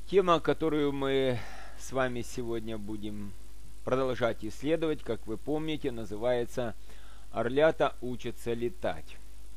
Тема, которую мы с вами сегодня будем продолжать исследовать, как вы помните, называется «Орлята учатся летать».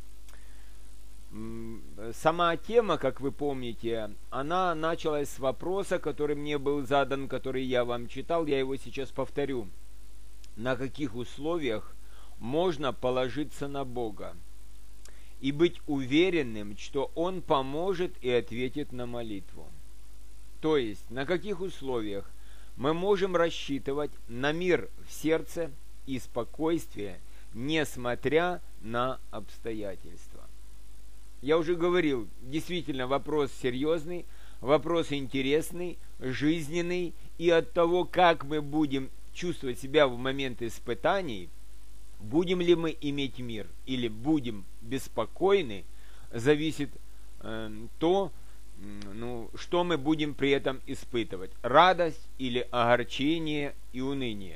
Сама тема, как вы помните, она началась с вопроса, который мне был задан, который я вам читал, я его сейчас повторю. На каких условиях можно положиться на Бога и быть уверенным, что Он поможет и ответит на молитву? То есть, на каких условиях мы можем рассчитывать на мир в сердце и спокойствие, несмотря на обстоятельства? Я уже говорил, действительно вопрос серьезный, вопрос интересный, жизненный, и от того, как мы будем чувствовать себя в момент испытаний, будем ли мы иметь мир или будем беспокойны, зависит то, что мы будем при этом испытывать: радость или огорчение и уныние.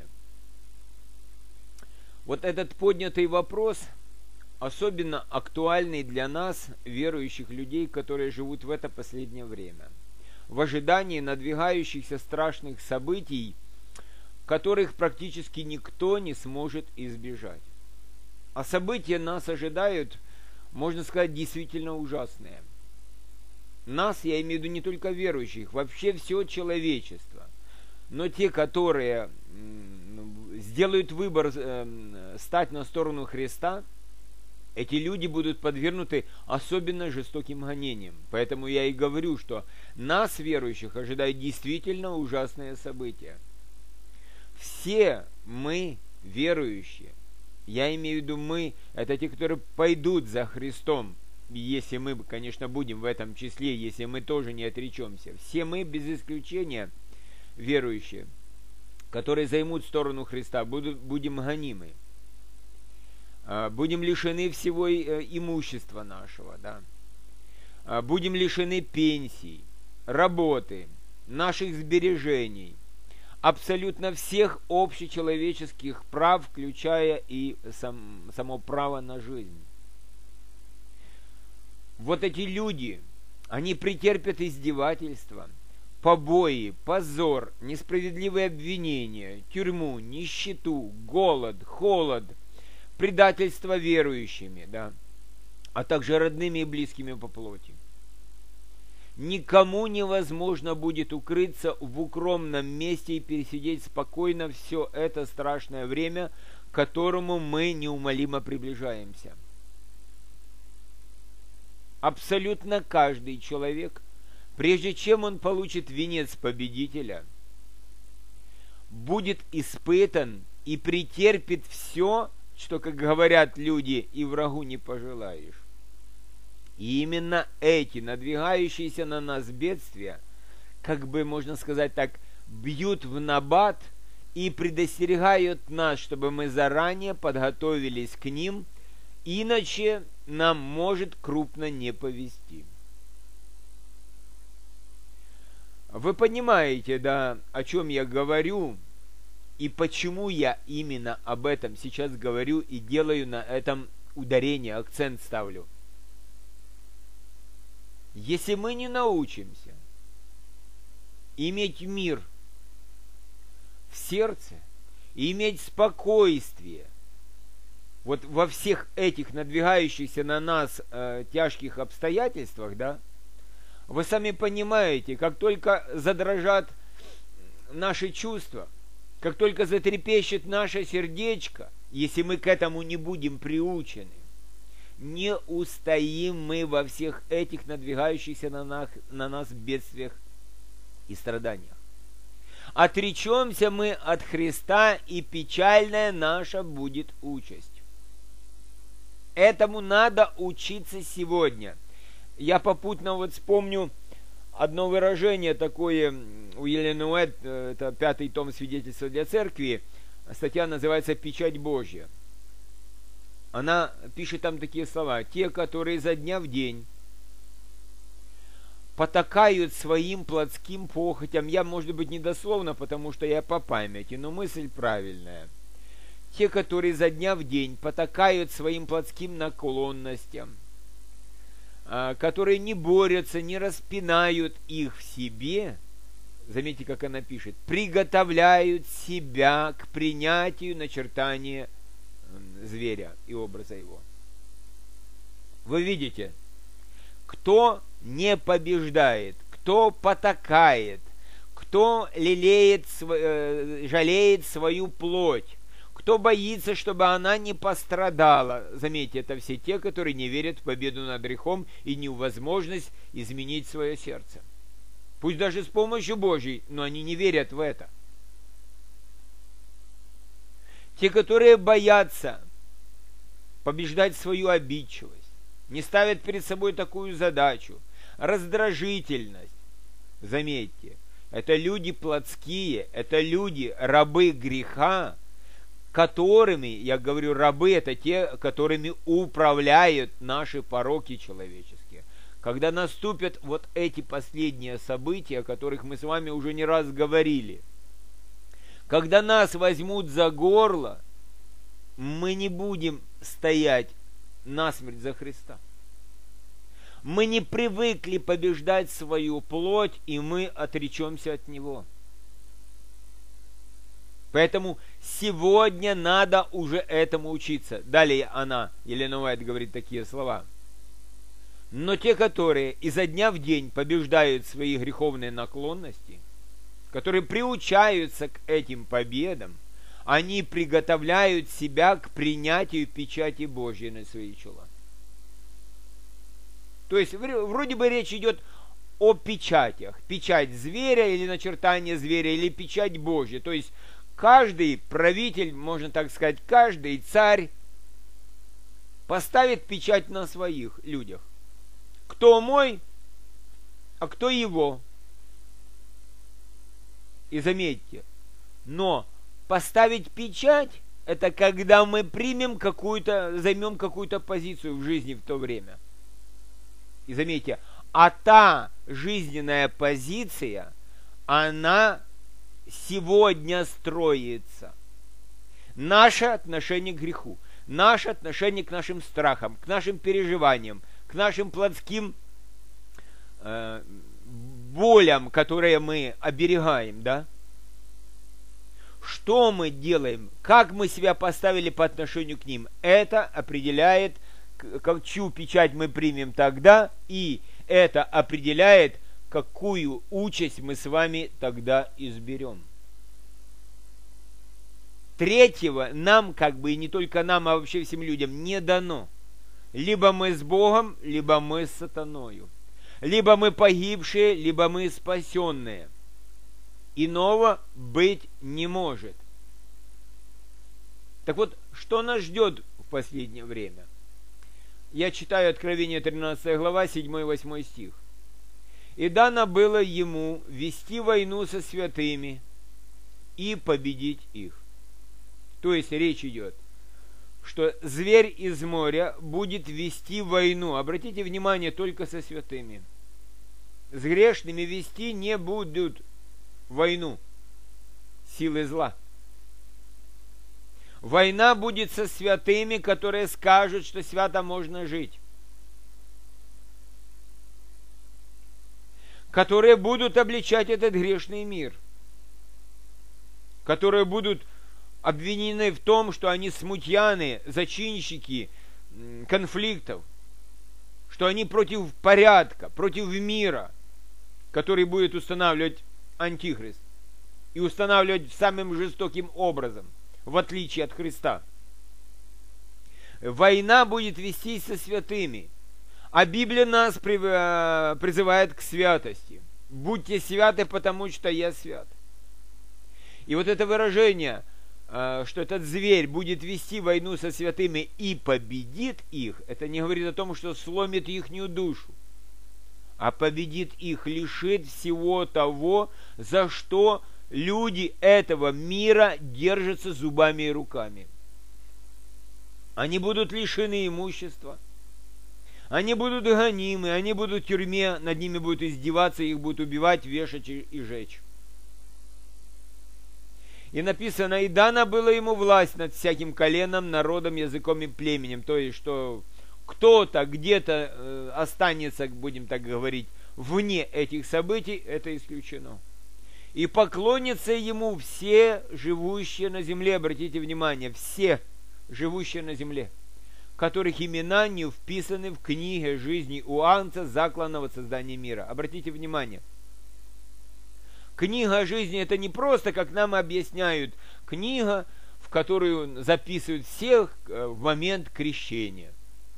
Вот этот поднятый вопрос особенно актуальный для нас, верующих людей, которые живут в это последнее время, в ожидании надвигающихся страшных событий, которых практически никто не сможет избежать. А события нас ожидают, можно сказать, действительно ужасные. Нас, я имею в виду не только верующих, вообще все человечество. Но те, которые сделают выбор стать на сторону Христа, эти люди будут подвергнуты особенно жестоким гонениям. Поэтому я и говорю, что нас, верующих, ожидают действительно ужасные события. Все мы верующие, я имею в виду мы, это те, которые пойдут за Христом, если мы, конечно, будем в этом числе, если мы тоже не отречемся. Все мы, без исключения, верующие, которые займут сторону Христа, будем гонимы. Будем лишены всего имущества нашего, да? Будем лишены пенсий, работы, наших сбережений, абсолютно всех общечеловеческих прав, включая и само право на жизнь. Вот эти люди, они претерпят издевательства, побои, позор, несправедливые обвинения, тюрьму, нищету, голод, холод, предательство верующими, да, а также родными и близкими по плоти. Никому невозможно будет укрыться в укромном месте и пересидеть спокойно все это страшное время, к которому мы неумолимо приближаемся. Абсолютно каждый человек, прежде чем он получит венец победителя, будет испытан и претерпит все, что, как говорят люди, и врагу не пожелаешь. И именно эти надвигающиеся на нас бедствия, как бы можно сказать так, бьют в набат и предостерегают нас, чтобы мы заранее подготовились к ним, иначе нам может крупно не повезти. Вы понимаете, да, о чем я говорю, и почему я именно об этом сейчас говорю и делаю на этом ударение, акцент ставлю. Если мы не научимся иметь мир в сердце, иметь спокойствие вот во всех этих надвигающихся на нас тяжких обстоятельствах, да, вы сами понимаете, как только задрожат наши чувства, как только затрепещет наше сердечко, если мы к этому не будем приучены, не устоим мы во всех этих надвигающихся на нас бедствиях и страданиях. Отречемся мы от Христа, и печальная наша будет участь. Этому надо учиться сегодня. Я попутно вот вспомню одно выражение такое у Елены Уэйт, это 5-й том «Свидетельства для церкви», статья называется «Печать Божья». Она пишет там такие слова: «Те, которые изо дня в день потакают своим плотским похотям», я, может быть, недословно, потому что я по памяти, но мысль правильная. Те, которые изо дня в день потакают своим плотским наклонностям, которые не борются, не распинают их в себе, заметьте, как она пишет, приготовляют себя к принятию начертания зверя и образа его. Вы видите, кто не побеждает, кто потакает, кто лелеет, жалеет свою плоть, кто боится, чтобы она не пострадала. Заметьте, это все те, которые не верят в победу над грехом и не в возможность изменить свое сердце. Пусть даже с помощью Божьей, но они не верят в это. Те, которые боятся побеждать свою обидчивость, не ставят перед собой такую задачу, раздражительность. Заметьте, это люди плотские, это люди, рабы греха, которыми, я говорю, рабы, это те, которыми управляют наши пороки человеческие. Когда наступят вот эти последние события, о которых мы с вами уже не раз говорили, когда нас возьмут за горло, мы не будем стоять насмерть за Христа. Мы не привыкли побеждать свою плоть, и мы отречемся от Него. Поэтому сегодня надо уже этому учиться. Далее она, Елена Уайт, говорит такие слова. Но те, которые изо дня в день побеждают свои греховные наклонности, которые приучаются к этим победам, они приготовляют себя к принятию печати Божьей на свои чела. То есть, вроде бы речь идет о печатях. Печать зверя или начертание зверя, или печать Божья. То есть, каждый правитель, можно так сказать, каждый царь поставит печать на своих людях. Кто мой, а кто его. И заметьте, но поставить печать, это когда мы займем какую-то позицию в жизни в то время. И заметьте, а та жизненная позиция, она сегодня строится. Наше отношение к греху, наше отношение к нашим страхам, к нашим переживаниям, к нашим плотским болям, которые мы оберегаем, да? Что мы делаем, как мы себя поставили по отношению к ним, это определяет, чью печать мы примем тогда, и это определяет, какую участь мы с вами тогда изберем. Третьего нам, и не только нам, а вообще всем людям, не дано. Либо мы с Богом, либо мы с сатаною. Либо мы погибшие, либо мы спасенные. Иного быть не может. Так вот, что нас ждет в последнее время? Я читаю Откровение 13 глава, 7-8 стих. «И дано было ему вести войну со святыми и победить их». То есть речь идет, что зверь из моря будет вести войну. Обратите внимание, только со святыми. С грешными вести не будут войну силы зла. Война будет со святыми, которые скажут, что свято можно жить. Которые будут обличать этот грешный мир. Которые будут обвинены в том, что они смутьяны, зачинщики конфликтов. Что они против порядка, против мира, который будет устанавливать Антихрист. И устанавливать самым жестоким образом, в отличие от Христа. Война будет вестись со святыми. А Библия нас призывает к святости. Будьте святы, потому что я свят. И вот это выражение, что этот зверь будет вести войну со святыми и победит их, это не говорит о том, что сломит ихнюю душу, а победит их, лишит всего того, за что люди этого мира держатся зубами и руками. Они будут лишены имущества, они будут гонимы, они будут в тюрьме, над ними будут издеваться, их будут убивать, вешать и жечь. И написано, и дана была ему власть над всяким коленом, народом, языком и племенем. То есть, что кто-то где-то останется, будем так говорить, вне этих событий, это исключено. и поклонятся ему все живущие на земле». Обратите внимание, все живущие на земле, которых имена не вписаны в книге жизни у Агнца, закланного от создания мира. Обратите внимание, книга жизни — это не просто, как нам объясняют, книга, в которую записывают всех в момент крещения.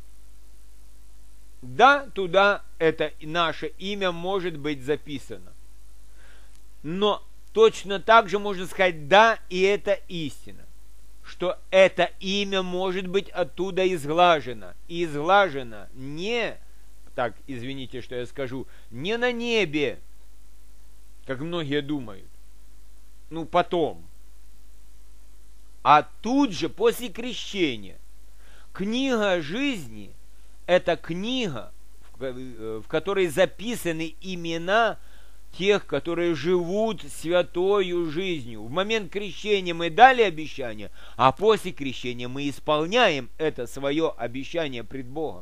Да, туда это наше имя может быть записано. Но точно так же можно сказать, да, и это истина, что это имя может быть оттуда изглажено. И изглажено не, так, извините, что я скажу, не на небе, как многие думают, потом, а тут же, после крещения. Книга жизни — это книга, в которой записаны имена тех, которые живут святою жизнью. В момент крещения мы дали обещание, а после крещения мы исполняем это свое обещание пред Богом.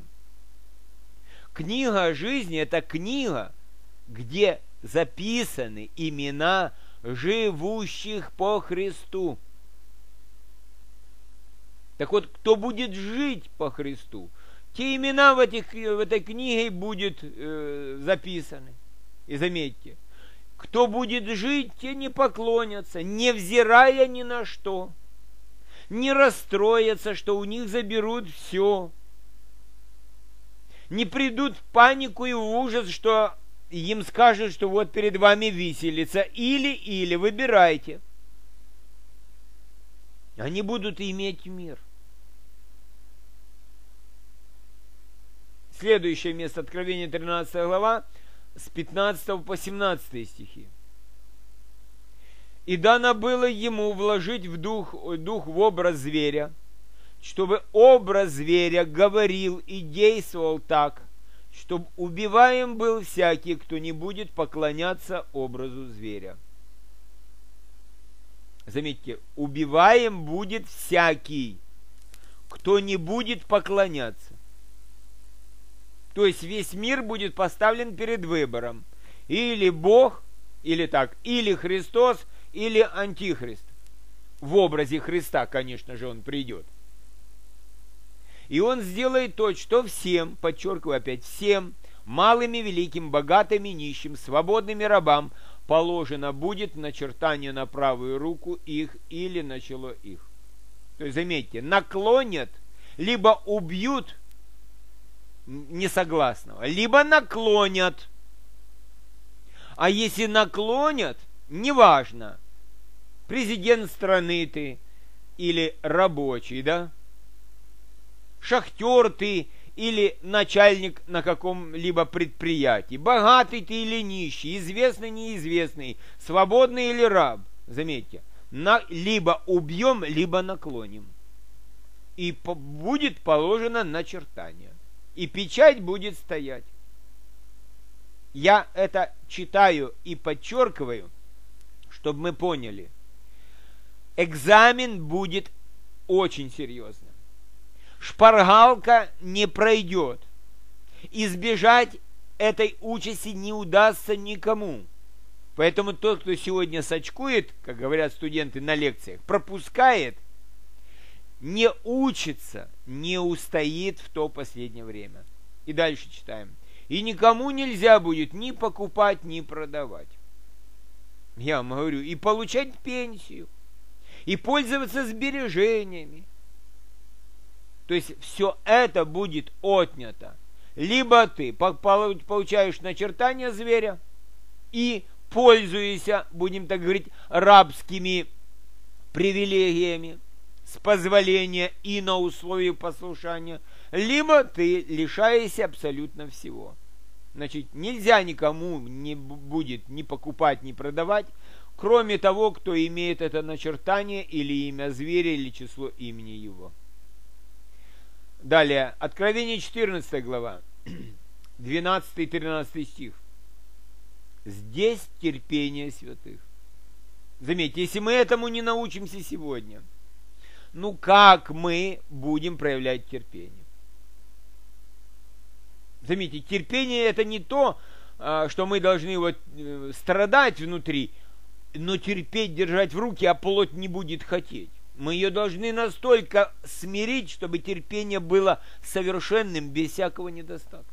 Книга жизни — это книга, где записаны имена живущих по Христу. Так вот, кто будет жить по Христу, те имена в этой книге будут записаны. И заметьте, кто будет жить, те не поклонятся, невзирая ни на что, не расстроятся, что у них заберут все, не придут в панику и в ужас, что им скажут, что вот перед вами виселица, или выбирайте. Они будут иметь мир. Следующее место, Откровение 13 глава, с 15 по 17 стихи. «И дано было ему вложить в дух в образ зверя, чтобы образ зверя говорил и действовал так, чтобы убиваем был всякий, кто не будет поклоняться образу зверя». Заметьте, убиваем будет всякий, кто не будет поклоняться. То есть весь мир будет поставлен перед выбором. Или Бог, или Христос, или Антихрист. В образе Христа, конечно же, он придет. И он сделает то, что всем, подчеркиваю опять, всем, малым и великим, богатым и нищим, свободным и рабам, положено будет начертание на правую руку их или на чело их. То есть, заметьте, наклонят, либо убьют несогласного, либо наклонят. А если наклонят, неважно, президент страны ты или рабочий, да? Шахтер ты или начальник на каком-либо предприятии, богатый ты или нищий, известный, неизвестный, свободный или раб. Заметьте, либо убьем, либо наклоним. И будет положено начертание. И печать будет стоять. Я это читаю и подчеркиваю, чтобы мы поняли. Экзамен будет очень серьезным. Шпаргалка не пройдет. Избежать этой участи не удастся никому. Поэтому тот, кто сегодня сочкует, как говорят студенты на лекциях, пропускает, не учится, не устоит в то последнее время. И дальше читаем. И никому нельзя будет ни покупать, ни продавать. Я вам говорю, и получать пенсию, и пользоваться сбережениями. То есть все это будет отнято. Либо ты получаешь начертание зверя и пользуешься, будем так говорить, рабскими привилегиями, с позволения и на условии послушания, либо ты лишаешься абсолютно всего. Значит, нельзя никому не будет ни покупать, ни продавать, кроме того, кто имеет это начертание или имя зверя, или число имени его. Далее, Откровение 14 глава, 12-13 стих. Здесь терпение святых. Заметьте, если мы этому не научимся сегодня, как мы будем проявлять терпение? Заметьте, терпение — это не то, что мы должны страдать внутри. но терпеть, держать в руки, а плоть не будет хотеть. Мы ее должны настолько смирить, чтобы терпение было совершенным, без всякого недостатка.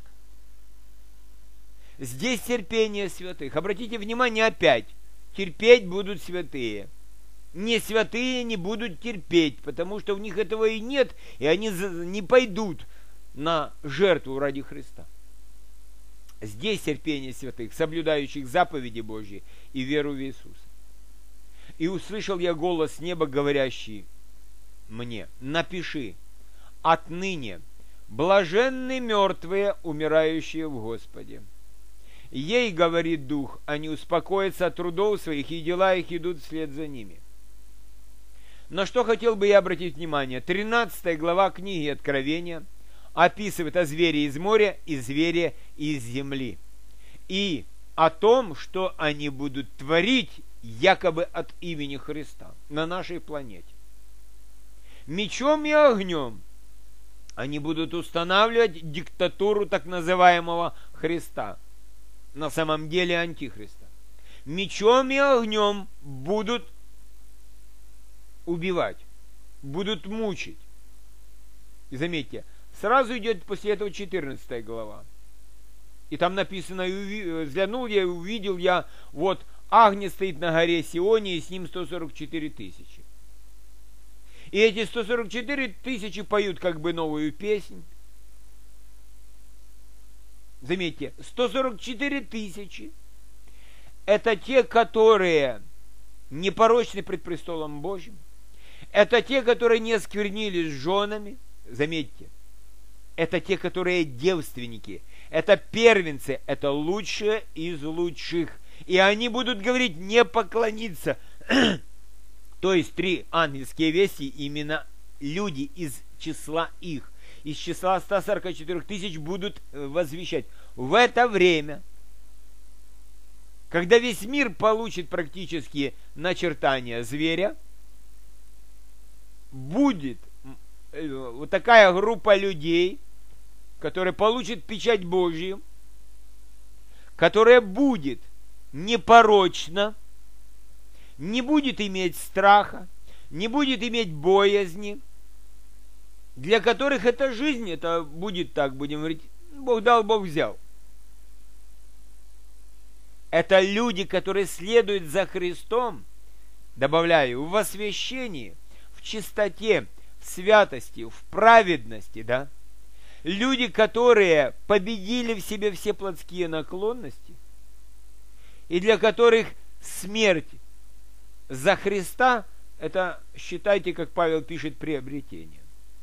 Здесь терпение святых. Обратите внимание опять. Терпеть будут святые. Не святые не будут терпеть, потому что у них этого и нет, и они не пойдут на жертву ради Христа. Здесь терпение святых, соблюдающих заповеди Божьи и веру в Иисуса. И услышал я голос неба, говорящий мне: напиши, отныне блаженны мертвые, умирающие в Господе. Ей, говорит Дух, они успокоятся от трудов своих, и дела их идут вслед за ними. На что хотел бы я обратить внимание? 13 глава книги Откровения описывает о звере из моря и звере из земли. И о том, что они будут творить якобы от имени Христа на нашей планете. Мечом и огнем они будут устанавливать диктатуру так называемого Христа, на самом деле антихриста. Мечом и огнем будут убивать, будут мучить. И заметьте, сразу идет после этого 14 глава. И там написано: взглянул я и увидел я, вот Агнец стоит на горе Сионе, и с ним 144 тысячи. И эти 144 тысячи поют как бы новую песнь. Заметьте, 144 тысячи – это те, которые непорочны пред престолом Божьим. Это те, которые не осквернились с женами. Заметьте, это те, которые девственники. Это первенцы, это лучшие из лучших. И они будут говорить: не поклониться. То есть 3 ангельские вести, именно люди из числа их, из числа 144 тысяч будут возвещать. В это время, когда весь мир получит практически начертания зверя, будет вот такая группа людей, которая получит печать Божью, которая будет непорочна, не будет иметь страха, не будет иметь боязни, для которых эта жизнь, это будет так, будем говорить, Бог дал, Бог взял. Это люди, которые следуют за Христом, добавляю, в освящении, в чистоте, в святости, в праведности, да? Люди, которые победили в себе все плотские наклонности, и для которых смерть за Христа, это, считайте, как Павел пишет, приобретение.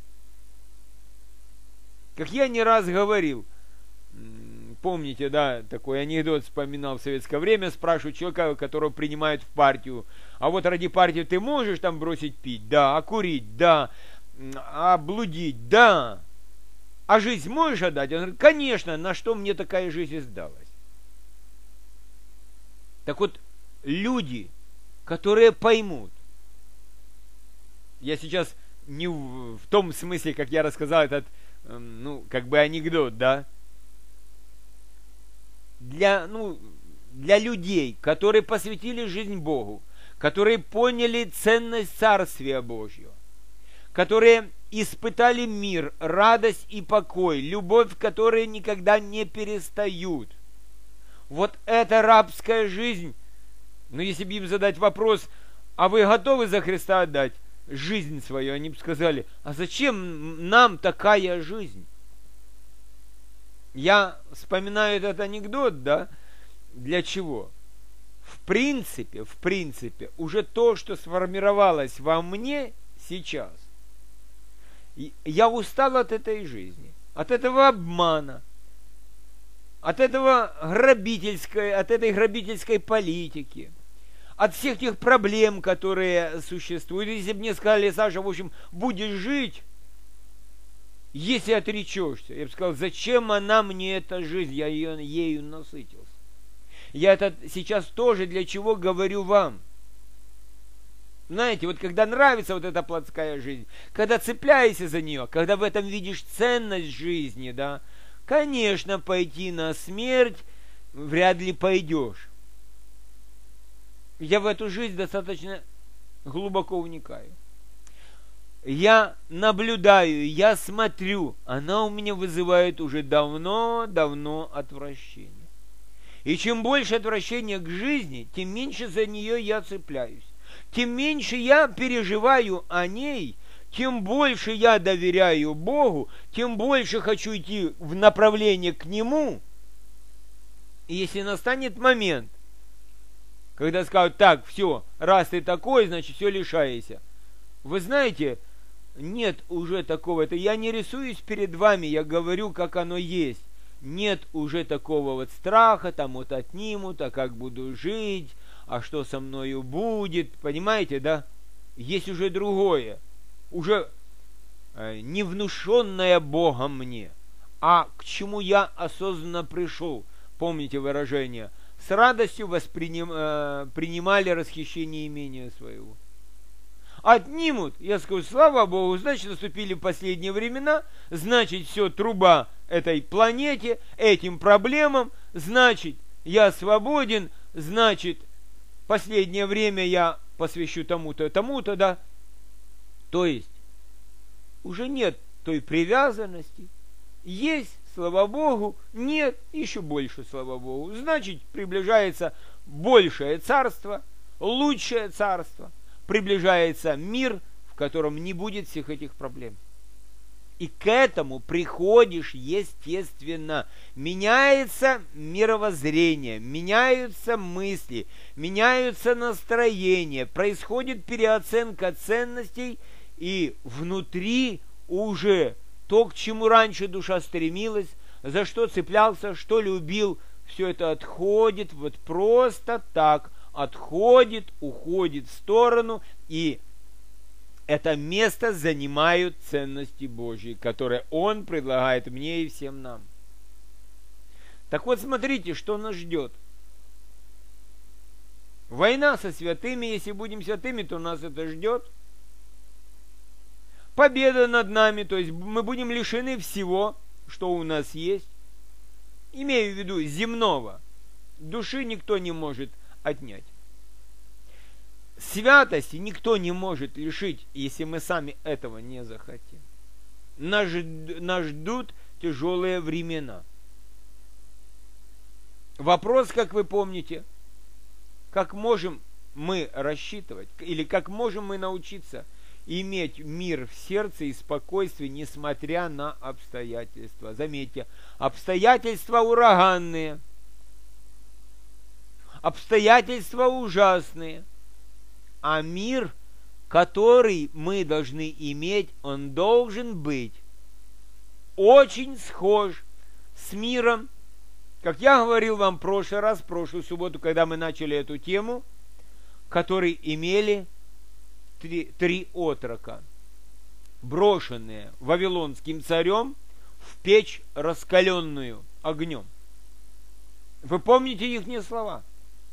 Как я не раз говорил, помните, да, такой анекдот вспоминал в советское время, спрашивают человека, которого принимают в партию: а вот ради партии ты можешь там бросить пить? Да. А курить? Да. А блудить? Да. А жизнь можешь отдать? Он говорит: конечно, на что мне такая жизнь сдалась? Так вот, люди, которые поймут, я сейчас не в том смысле, как я рассказал этот, ну, как бы анекдот, да, для людей, которые посвятили жизнь Богу, которые поняли ценность Царствия Божьего, которые испытали мир, радость и покой, любовь, которые никогда не перестают. Вот эта рабская жизнь, ну, если бы им задать вопрос: а вы готовы за Христа отдать жизнь свою? Они бы сказали: а зачем нам такая жизнь? Я вспоминаю этот анекдот, да, для чего? В принципе, уже то, что сформировалось во мне сейчас, я устал от этой жизни, от этого обмана, от этой грабительской политики, от всех тех проблем, которые существуют. Если бы мне сказали: Саша, в общем, будешь жить, если отречешься, я бы сказал: зачем она мне, эта жизнь, я ею насытился. Я это сейчас тоже для чего говорю вам. Знаете, вот когда нравится вот эта плотская жизнь, когда цепляешься за нее, когда в этом видишь ценность жизни, да, конечно, пойти на смерть вряд ли пойдешь. Я в эту жизнь достаточно глубоко вникаю. Я наблюдаю, я смотрю, она у меня вызывает уже давно отвращение. И чем больше отвращения к жизни, тем меньше за нее я цепляюсь. Тем меньше я переживаю о ней, тем больше я доверяю Богу, тем больше хочу идти в направлении к Нему. И если настанет момент, когда скажут, так, все, раз ты такой, значит, все лишаешься. Вы знаете, нет уже такого, это я не рисуюсь перед вами, я говорю, как оно есть. Нет уже такого вот страха, там вот отнимут, а как буду жить, а что со мною будет, понимаете, да? Есть уже другое, уже не внушенное Богом мне, а к чему я осознанно пришел. Помните выражение? С радостью принимали расхищение имения своего. Отнимут, я скажу, слава Богу, значит, наступили последние времена, значит, все, труба этой планете, этим проблемам, значит, я свободен, значит, последнее время я посвящу тому-то, да. То есть, уже нет той привязанности, есть, слава Богу, нет, еще больше, слава Богу, значит, приближается большее царство, лучшее царство, приближается мир, в котором не будет всех этих проблем. И к этому приходишь естественно. Меняется мировоззрение, меняются мысли, меняются настроения, происходит переоценка ценностей, и внутри уже то, к чему раньше душа стремилась, за что цеплялся, что любил, все это отходит вот просто так, отходит, уходит в сторону, и это место занимают ценности Божьи, которые Он предлагает мне и всем нам. Так вот, смотрите, что нас ждет. Война со святыми, если будем святыми, то нас это ждет. Победа над нами, то есть мы будем лишены всего, что у нас есть. Имею в виду земного. Души никто не может отнять. Святости никто не может лишить, если мы сами этого не захотим. Нас ждут тяжелые времена. Вопрос, как вы помните, как можем мы рассчитывать, или как можем мы научиться иметь мир в сердце и спокойствие, несмотря на обстоятельства. Заметьте, обстоятельства ураганные, обстоятельства ужасные, а мир, который мы должны иметь, он должен быть очень схож с миром, как я говорил вам в прошлый раз, в прошлую субботу, когда мы начали эту тему, которые имели три отрока, брошенные вавилонским царем в печь, раскаленную огнем. Вы помните их слова?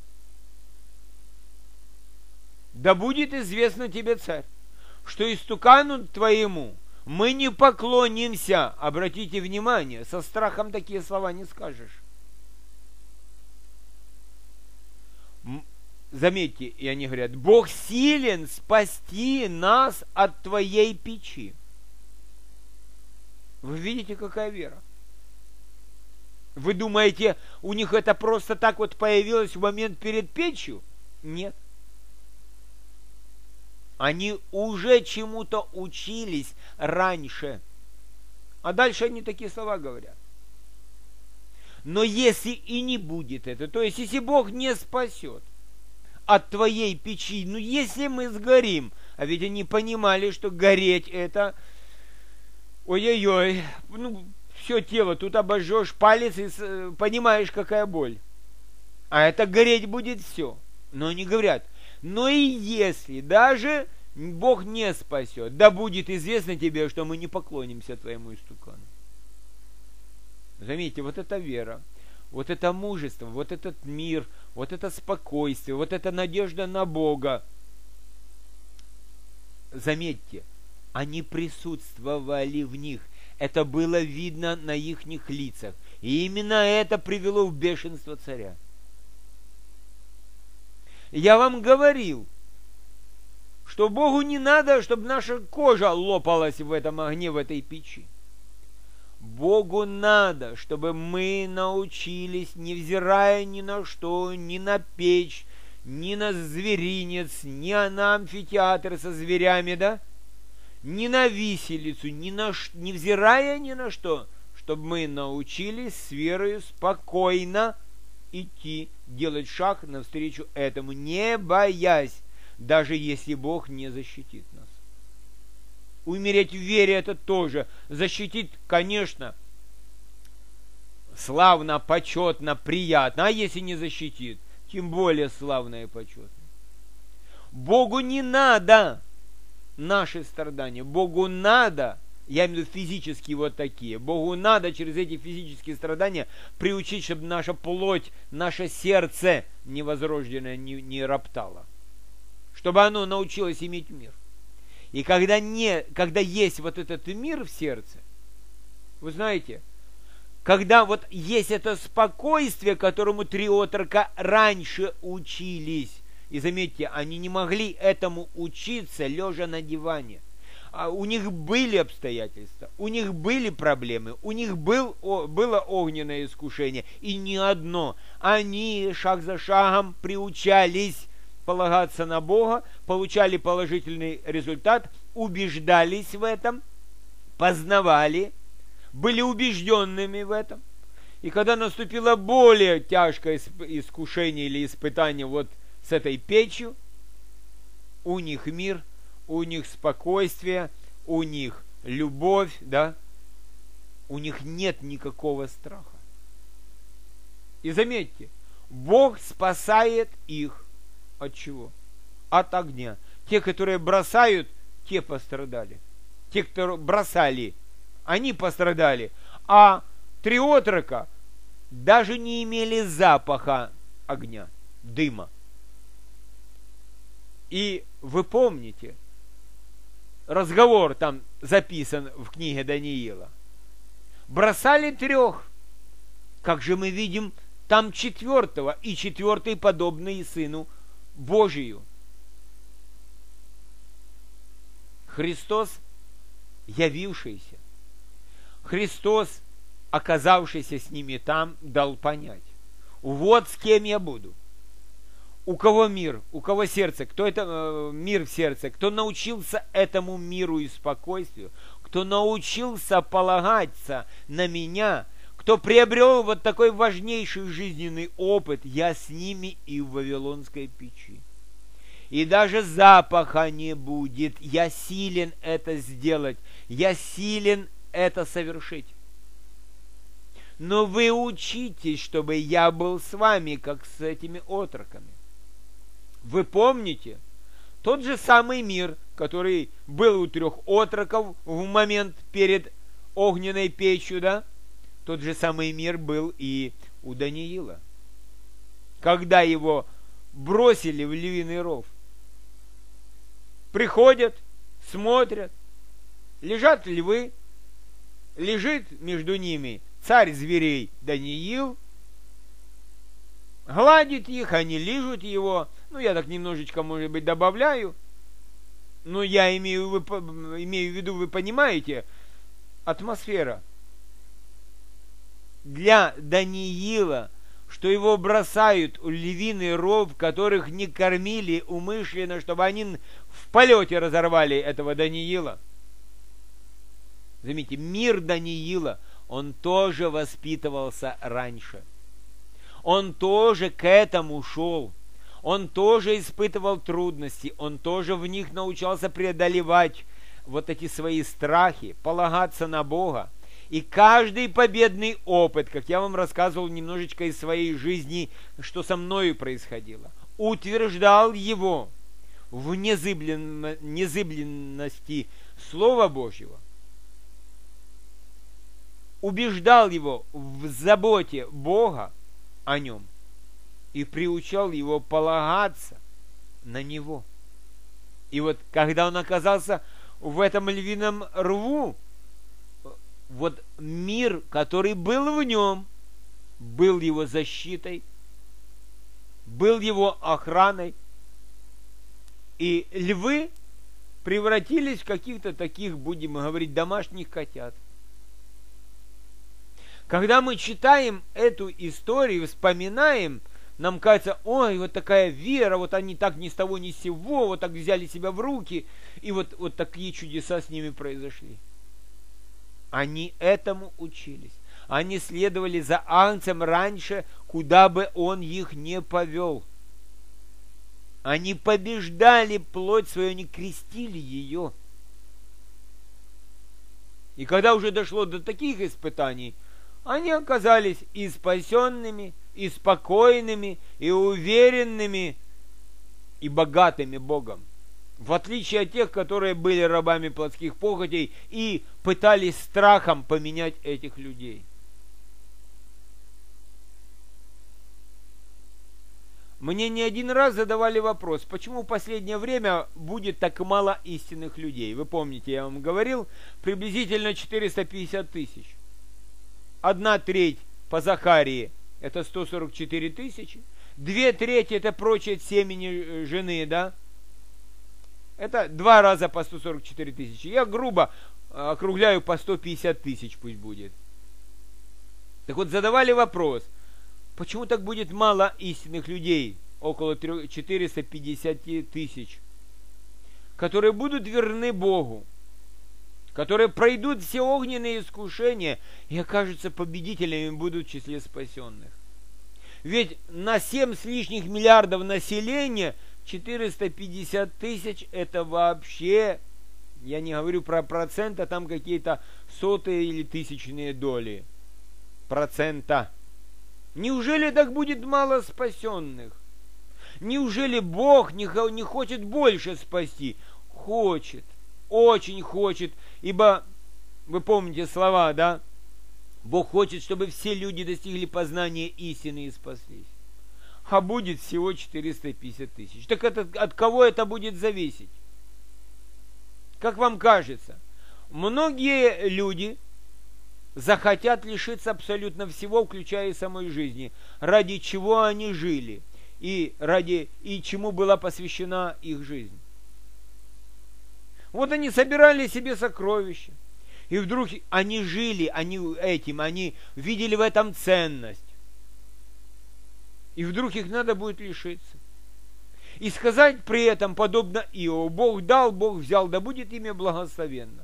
Да будет известно тебе, царь, что истукану твоему мы не поклонимся. Обратите внимание, со страхом такие слова не скажешь. Заметьте, и они говорят, Бог силен спасти нас от твоей печи. Вы видите, какая вера? Вы думаете, у них это просто так вот появилось в момент перед печью? Нет. Они уже чему-то учились раньше. А дальше они такие слова говорят. Но если и не будет это, то есть если Бог не спасет от твоей печи, ну если мы сгорим, а ведь они понимали, что гореть это, ой-ой-ой, ну все тело, тут обожжешь палец и понимаешь, какая боль. А это гореть будет все. Но они говорят, но и если даже Бог не спасет, да будет известно тебе, что мы не поклонимся твоему истукану. Заметьте, вот эта вера, вот это мужество, вот этот мир, вот это спокойствие, вот эта надежда на Бога. Заметьте, они присутствовали в них. Это было видно на их лицах. И именно это привело в бешенство царя. Я вам говорил, что Богу не надо, чтобы наша кожа лопалась в этом огне, в этой печи. Богу надо, чтобы мы научились, невзирая ни на что, ни на печь, ни на зверинец, ни на амфитеатр со зверями, да? Ни на виселицу, невзирая ни на что, чтобы мы научились с верою спокойно идти, делать шаг навстречу этому, не боясь, даже если Бог не защитит нас. Умереть в вере это тоже защитит, конечно, славно, почетно, приятно, а если не защитит, тем более славно и почетно. Богу не надо наши страдания, Богу надо, я имею в виду физические вот такие, Богу надо через эти физические страдания приучить, чтобы наша плоть, наше сердце невозрожденное не роптало, чтобы оно научилось иметь мир. И когда есть вот этот мир в сердце, вы знаете, когда вот есть это спокойствие, которому 3 отрока раньше учились, и заметьте, они не могли этому учиться, лежа на диване. У них были обстоятельства, у них были проблемы, у них было огненное искушение, и не одно. Они шаг за шагом приучались полагаться на Бога, получали положительный результат, убеждались в этом, познавали, были убежденными в этом. И когда наступило более тяжкое искушение или испытание вот с этой печью, у них мир, у них спокойствие, у них любовь, да, у них нет никакого страха. И заметьте, Бог спасает их от чего? От огня. Те, которые бросают, те пострадали. Те, кто бросали, они пострадали. А 3 отрока даже не имели запаха огня, дыма. И вы помните, разговор там записан в книге Даниила. Бросали 3. Как же мы видим, там 4-го, и 4-й подобный Сыну Божию. Христос, явившийся, Христос, оказавшийся с ними там, дал понять: вот с кем я буду. У кого мир, у кого сердце, кто это мир в сердце, кто научился этому миру и спокойствию, кто научился полагаться на меня, кто приобрел вот такой важнейший жизненный опыт, я с ними и в Вавилонской печи. И даже запаха не будет, я силен это сделать, я силен это совершить. Но вы учитесь, чтобы я был с вами, как с этими отроками. Вы помните, тот же самый мир, который был у 3 отроков в момент перед огненной печью, да? Тот же самый мир был и у Даниила. Когда его бросили в львиный ров, приходят, смотрят, лежат львы, лежит между ними царь зверей Даниил, гладит их, они лижут его. Ну, я так немножечко, может быть, добавляю. Но я имею в виду, вы понимаете, атмосфера. Для Даниила, что его бросают в львиный ров, которых не кормили умышленно, чтобы они в полете разорвали этого Даниила. Заметьте, мир Даниила, он тоже воспитывался раньше. Он тоже к этому шел. Он тоже испытывал трудности. Он тоже в них научался преодолевать вот эти свои страхи, полагаться на Бога. И каждый победный опыт, как я вам рассказывал немножечко из своей жизни, что со мною происходило, утверждал его в незыблемости Слова Божьего, убеждал его в заботе Бога о нем и приучал его полагаться на него. И вот когда он оказался в этом львином рву, вот мир, который был в нем, был его защитой, был его охраной. И львы превратились в каких-то таких, будем говорить, домашних котят. Когда мы читаем эту историю, вспоминаем, нам кажется, ой, вот такая вера, вот они так ни с того ни с сего, вот так взяли себя в руки, и вот такие чудеса с ними произошли. Они этому учились. Они следовали за Агнцем раньше, куда бы он их не повел. Они побеждали плоть свою, они крестили ее. И когда уже дошло до таких испытаний, они оказались и спасенными, и спокойными, и уверенными, и богатыми Богом. В отличие от тех, которые были рабами плотских похотей и пытались страхом поменять этих людей. Мне не один раз задавали вопрос, почему в последнее время будет так мало истинных людей. Вы помните, я вам говорил, приблизительно 450 тысяч. 1/3 по Захарии – это 144 тысячи. 2/3 – это прочие от семени жены, да? Это 2 раза по 144 тысячи. Я грубо округляю по 150 тысяч пусть будет. Так вот, задавали вопрос, почему так будет мало истинных людей, около 450 тысяч, которые будут верны Богу, которые пройдут все огненные искушения и окажутся победителями, будут в числе спасенных. Ведь на 7 с лишних миллиардов населения 450 тысяч это вообще, я не говорю про процент, а там какие-то сотые или тысячные доли процента. Неужели так будет мало спасенных? Неужели Бог не хочет больше спасти? Хочет, очень хочет, ибо, вы помните слова, да? Бог хочет, чтобы все люди достигли познания истины и спаслись. А будет всего 450 тысяч. Так от кого это будет зависеть? Как вам кажется? Многие люди захотят лишиться абсолютно всего, включая и самой жизни, ради чего они жили и чему была посвящена их жизнь. Вот они собирали себе сокровища, и вдруг они жили, они видели в этом ценность, и вдруг их надо будет лишиться. И сказать при этом, подобно Иову, Бог дал, Бог взял, да будет имя благословенно.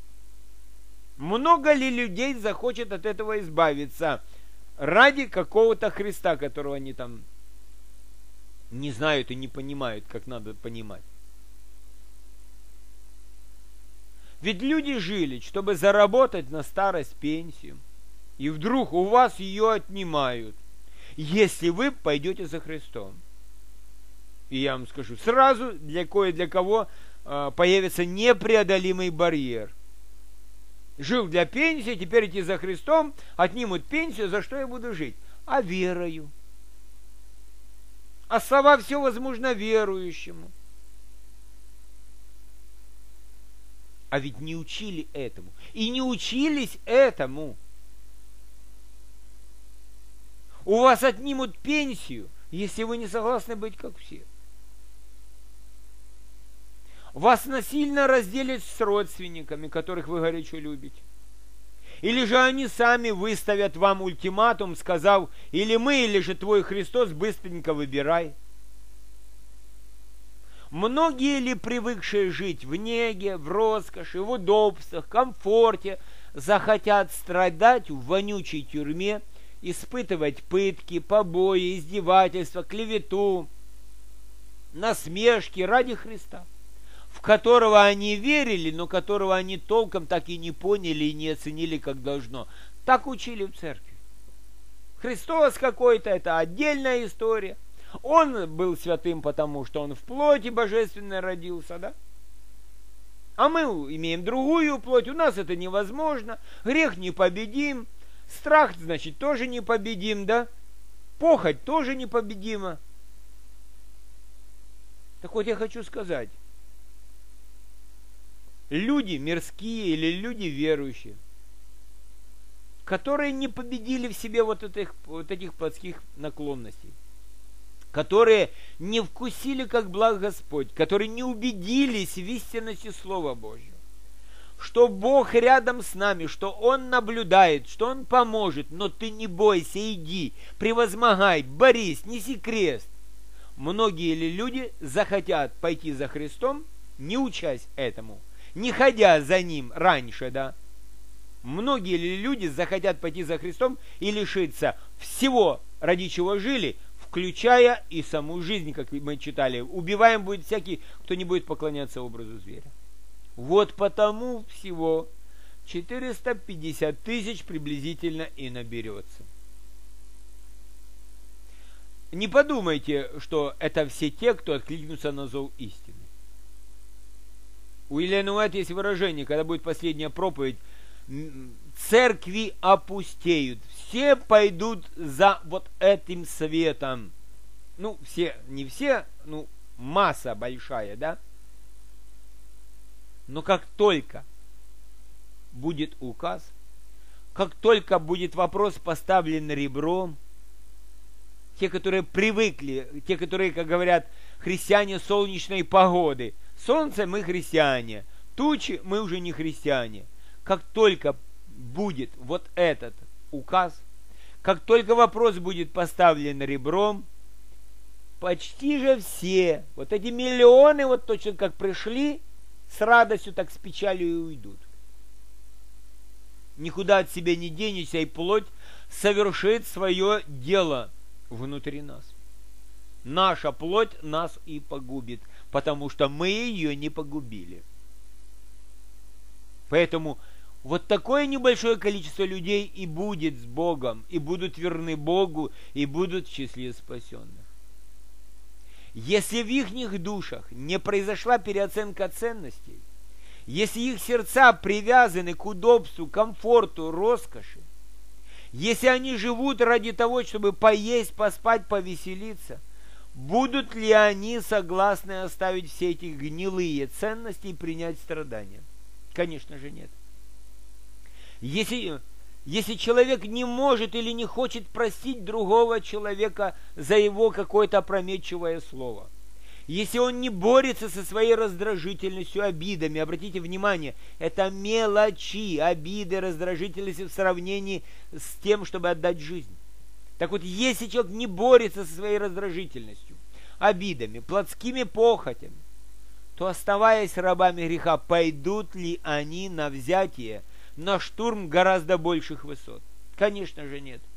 Много ли людей захочет от этого избавиться ради какого-то Христа, которого они там не знают и не понимают, как надо понимать? Ведь люди жили, чтобы заработать на старость пенсию, и вдруг у вас ее отнимают, если вы пойдете за Христом. И я вам скажу, сразу для кого появится непреодолимый барьер. Жил для пенсии, теперь идти за Христом, отнимут пенсию, за что я буду жить? А верою. А слова все возможно верующему. А ведь не учили этому. И не учились этому. У вас отнимут пенсию, если вы не согласны быть как все. Вас насильно разделят с родственниками, которых вы горячо любите. Или же они сами выставят вам ультиматум, сказав, или мы, или же твой Христос, быстренько выбирай. Многие ли, привыкшие жить в неге, в роскоши, в удобствах, комфорте, захотят страдать в вонючей тюрьме, испытывать пытки, побои, издевательства, клевету, насмешки ради Христа, в которого они верили, но которого они толком так и не поняли и не оценили, как должно. Так учили в церкви. Христос какой-то, это отдельная история. Он был святым, потому что он в плоти божественной родился, да? А мы имеем другую плоть, у нас это невозможно. Грех не победим, страх, значит, тоже не победим, да? Похоть тоже непобедима. Так вот я хочу сказать, люди мирские или люди верующие, которые не победили в себе вот этих плотских наклонностей, которые не вкусили, как благ Господь, которые не убедились в истинности Слова Божьего, что Бог рядом с нами, что Он наблюдает, что Он поможет, но ты не бойся, иди, превозмогай, борись, неси крест. Многие ли люди захотят пойти за Христом, не учась этому, не ходя за Ним раньше, да? Многие ли люди захотят пойти за Христом и лишиться всего, ради чего жили, включая и саму жизнь, как мы читали. Убиваем будет всякий, кто не будет поклоняться образу зверя. Вот потому всего 450 тысяч приблизительно и наберется. Не подумайте, что это все те, кто откликнутся на зов истины. У Елены Уайт есть выражение, когда будет последняя проповедь: церкви опустеют, все пойдут за вот этим светом. Ну, все, не все, ну, масса большая, да? Но как только будет указ, как только будет вопрос поставлен ребром, те, которые привыкли, те, которые, как говорят христиане, солнечной погоды, солнце мы христиане, тучи мы уже не христиане. Как только будет вот этот указ, как только вопрос будет поставлен ребром, почти же все, вот эти миллионы, вот точно как пришли, с радостью, так с печалью и уйдут. Никуда от себя не денешься, и плоть совершит свое дело внутри нас. Наша плоть нас и погубит, потому что мы ее не погубили. Поэтому вот такое небольшое количество людей и будет с Богом, и будут верны Богу, и будут в числе спасенных. Если в их душах не произошла переоценка ценностей, если их сердца привязаны к удобству, комфорту, роскоши, если они живут ради того, чтобы поесть, поспать, повеселиться, будут ли они согласны оставить все эти гнилые ценности и принять страдания? Конечно же нет. Если человек не может или не хочет простить другого человека за его какое-то опрометчивое слово, если он не борется со своей раздражительностью, обидами, обратите внимание, это мелочи, обиды, раздражительности в сравнении с тем, чтобы отдать жизнь. Так вот, если человек не борется со своей раздражительностью, обидами, плотскими похотями, то, оставаясь рабами греха, пойдут ли они на взятие, на штурм гораздо больших высот? Конечно же нет.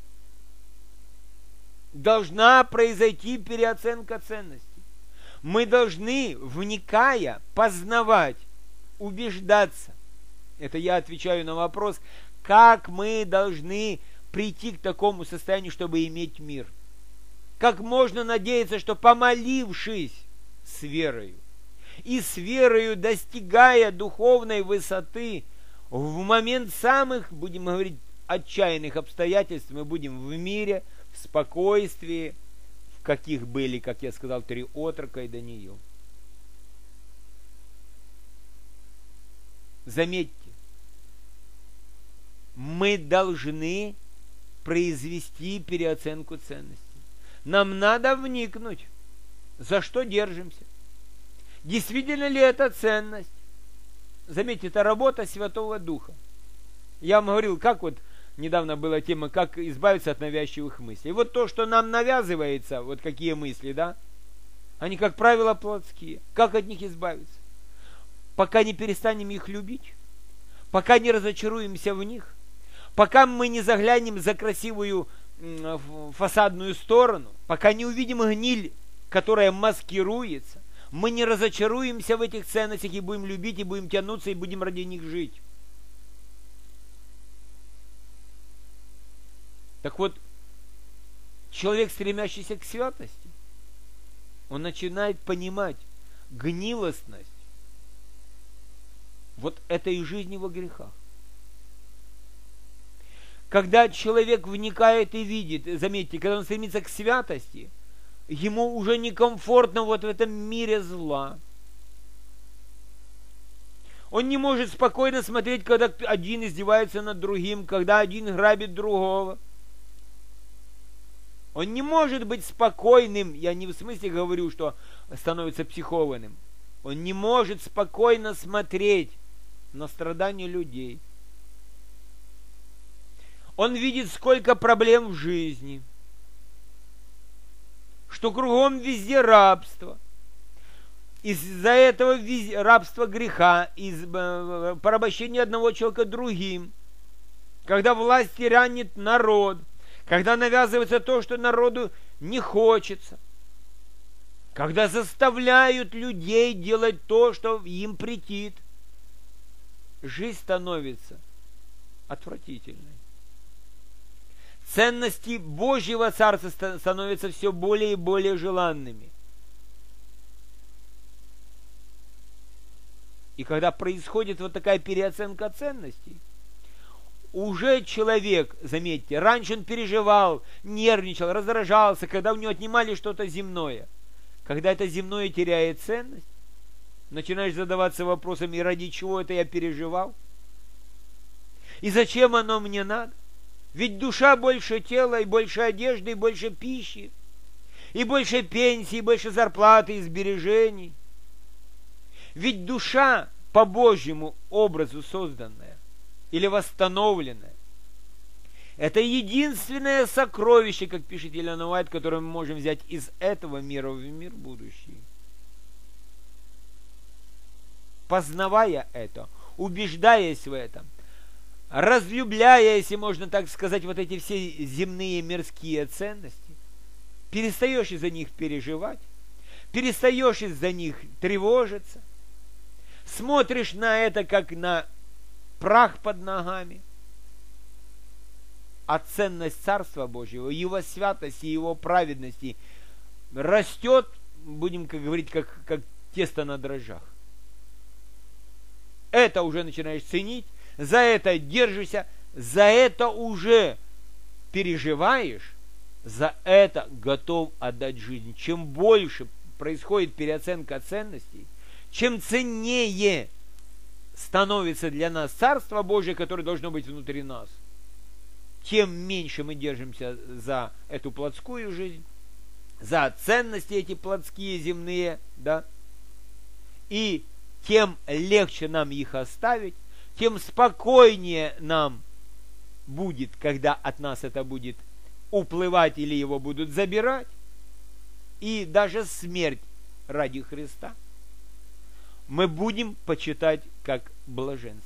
Должна произойти переоценка ценностей. Мы должны, вникая, познавать, убеждаться. Это я отвечаю на вопрос, как мы должны прийти к такому состоянию, чтобы иметь мир. Как можно надеяться, что, помолившись с верою, и с верою достигая духовной высоты, в момент самых, будем говорить, отчаянных обстоятельств мы будем в мире, в спокойствии, в каких были, как я сказал, 3 отрока и Даниил. Заметьте, мы должны произвести переоценку ценностей. Нам надо вникнуть, за что держимся. Действительно ли это ценность? Заметьте, это работа Святого Духа. Я вам говорил, как вот недавно была тема, как избавиться от навязчивых мыслей. И вот то, что нам навязывается, вот какие мысли, да, они, как правило, плотские. Как от них избавиться? Пока не перестанем их любить, пока не разочаруемся в них, пока мы не заглянем за красивую фасадную сторону, пока не увидим гниль, которая маскируется, мы не разочаруемся в этих ценностях и будем любить, и будем тянуться, и будем ради них жить. Так вот, человек, стремящийся к святости, он начинает понимать гнилостность вот этой жизни во грехах. Когда человек вникает и видит, заметьте, когда он стремится к святости, ему уже некомфортно вот в этом мире зла. Он не может спокойно смотреть, когда один издевается над другим, когда один грабит другого. Он не может быть спокойным, я не в смысле говорю, что становится психованным. Он не может спокойно смотреть на страдания людей. Он видит, сколько проблем в жизни, что кругом везде рабство. Из-за этого рабства греха, из порабощения одного человека другим, когда власть тиранит народ, когда навязывается то, что народу не хочется, когда заставляют людей делать то, что им претит, жизнь становится отвратительной. Ценности Божьего Царства становятся все более и более желанными. И когда происходит вот такая переоценка ценностей, уже человек, заметьте, раньше он переживал, нервничал, раздражался, когда у него отнимали что-то земное. Когда это земное теряет ценность, начинаешь задаваться вопросом, и ради чего это я переживал? И зачем оно мне надо? Ведь душа больше тела, и больше одежды, и больше пищи, и больше пенсии, и больше зарплаты, и сбережений. Ведь душа по Божьему образу созданная или восстановленная, это единственное сокровище, как пишет Эллен Уайт, которое мы можем взять из этого мира в мир будущий. Познавая это, убеждаясь в этом, разлюбляя, если можно так сказать, вот эти все земные мирские ценности, перестаешь из-за них переживать, перестаешь из-за них тревожиться, смотришь на это, как на прах под ногами, а ценность Царства Божьего, Его святости, Его праведности растет, будем говорить, как тесто на дрожжах. Это уже начинаешь ценить, за это держишься, за это уже переживаешь, за это готов отдать жизнь. Чем больше происходит переоценка ценностей, чем ценнее становится для нас Царство Божие, которое должно быть внутри нас, тем меньше мы держимся за эту плотскую жизнь, за ценности эти плотские, земные, да, и тем легче нам их оставить, тем спокойнее нам будет, когда от нас это будет уплывать или его будут забирать, и даже смерть ради Христа мы будем почитать как блаженство.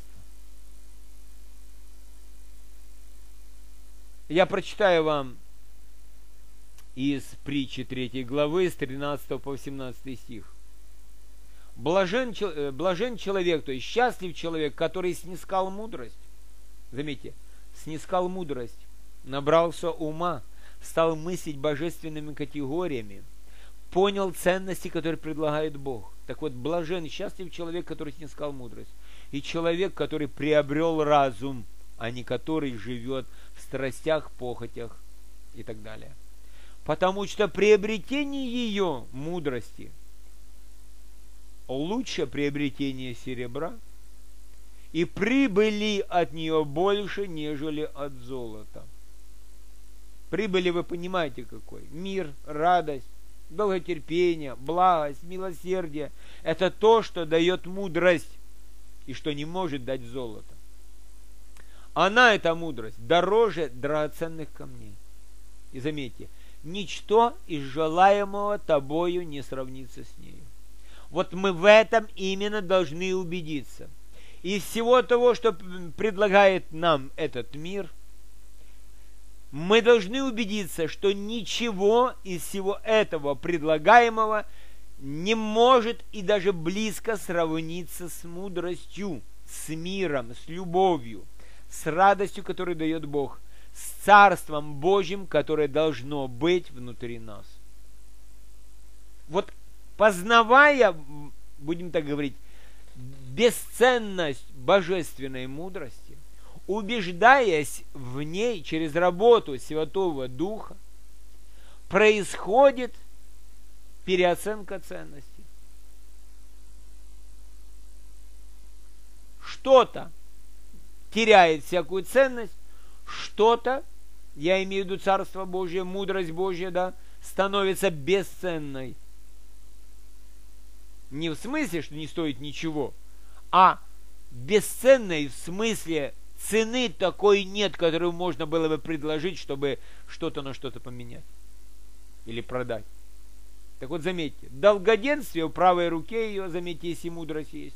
Я прочитаю вам из притчи 3 главы с 13 по 18 стих. Блажен человек, то есть счастлив человек, который снискал мудрость. Заметьте, снискал мудрость, набрался ума, стал мыслить божественными категориями, понял ценности, которые предлагает Бог. Так вот, блажен, счастлив человек, который снискал мудрость. И человек, который приобрел разум, а не который живет в страстях, похотях и так далее. Потому что приобретение ее, мудрости, лучше приобретения серебра, и прибыли от нее больше, нежели от золота. Прибыли, вы понимаете, какой? Мир, радость, долготерпение, благость, милосердие. Это то, что дает мудрость, и что не может дать золото. Она, эта мудрость, дороже драгоценных камней. И заметьте, ничто из желаемого тобою не сравнится с нею. Вот мы в этом именно должны убедиться. Из всего того, что предлагает нам этот мир, мы должны убедиться, что ничего из всего этого предлагаемого не может и даже близко сравниться с мудростью, с миром, с любовью, с радостью, которую дает Бог, с Царством Божьим, которое должно быть внутри нас. Вот познавая, будем так говорить, бесценность божественной мудрости, убеждаясь в ней через работу Святого Духа, происходит переоценка ценностей. Что-то теряет всякую ценность, что-то я имею в виду Царство Божие, мудрость Божья, да, становится бесценной. Не в смысле, что не стоит ничего, а бесценной в смысле цены такой нет, которую можно было бы предложить, чтобы что-то на что-то поменять или продать. Так вот, заметьте, долгоденствие в правой руке ее, заметьте, если мудрость есть.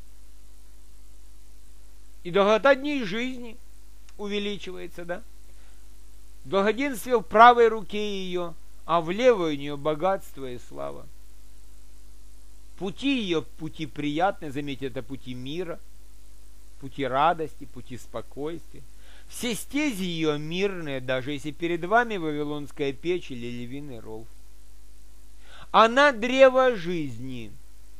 И долгота дней жизни увеличивается, да? Долгоденствие в правой руке ее, а в левой у нее богатство и слава. Пути ее, пути приятные, заметьте, это пути мира, пути радости, пути спокойствия. Все стези ее мирные, даже если перед вами вавилонская печь или львиный ров. Она древо жизни,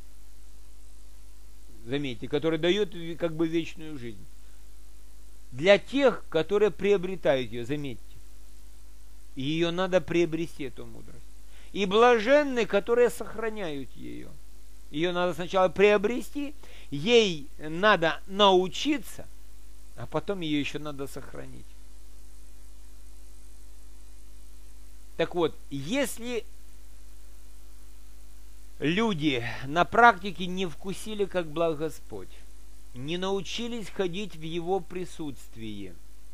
заметьте, которое дает как бы вечную жизнь. Для тех, которые приобретают ее, заметьте. Ее надо приобрести, эту мудрость. И блаженны, которые сохраняют ее. Ее надо сначала приобрести, ей надо научиться, а потом ее еще надо сохранить. Так вот, если люди на практике не вкусили, как благ Господь, не научились ходить в Его присутствии,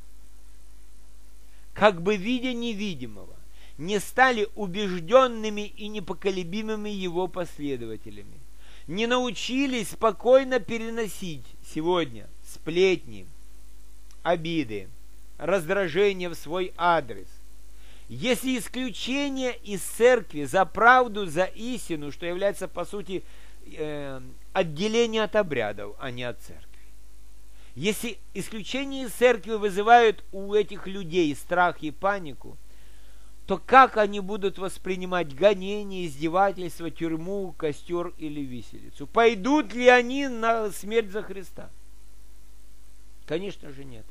как бы видя невидимого, не стали убежденными и непоколебимыми Его последователями, не научились спокойно переносить сегодня сплетни, обиды, раздражение в свой адрес. Если исключение из церкви за правду, за истину, что является по сути отделение от обрядов, а не от церкви. Если исключение из церкви вызывают у этих людей страх и панику, то как они будут воспринимать гонения, издевательства, тюрьму, костер или виселицу? Пойдут ли они на смерть за Христа? Конечно же нет.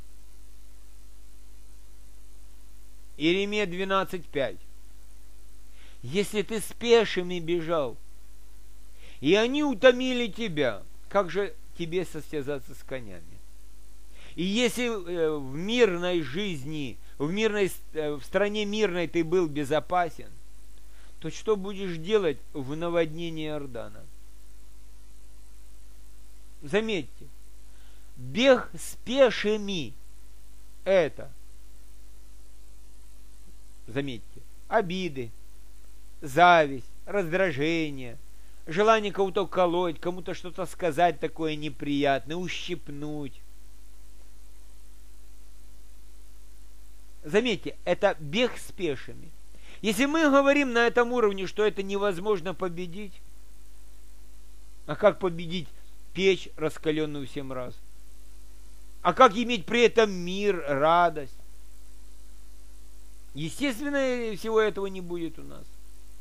Иеремия 12:5. Если ты с пешими бежал, и они утомили тебя, как же тебе состязаться с конями? И если в мирной жизни, в стране мирной ты был безопасен, то что будешь делать в наводнении Иордана? Заметьте, бег с пешими – это, заметьте, обиды, зависть, раздражение, желание кого-то колоть, кому-то что-то сказать такое неприятное, ущипнуть. Заметьте, это бег с пешими. Если мы говорим на этом уровне, что это невозможно победить, а как победить печь, раскаленную в 7 раз? А как иметь при этом мир, радость? Естественно, всего этого не будет у нас.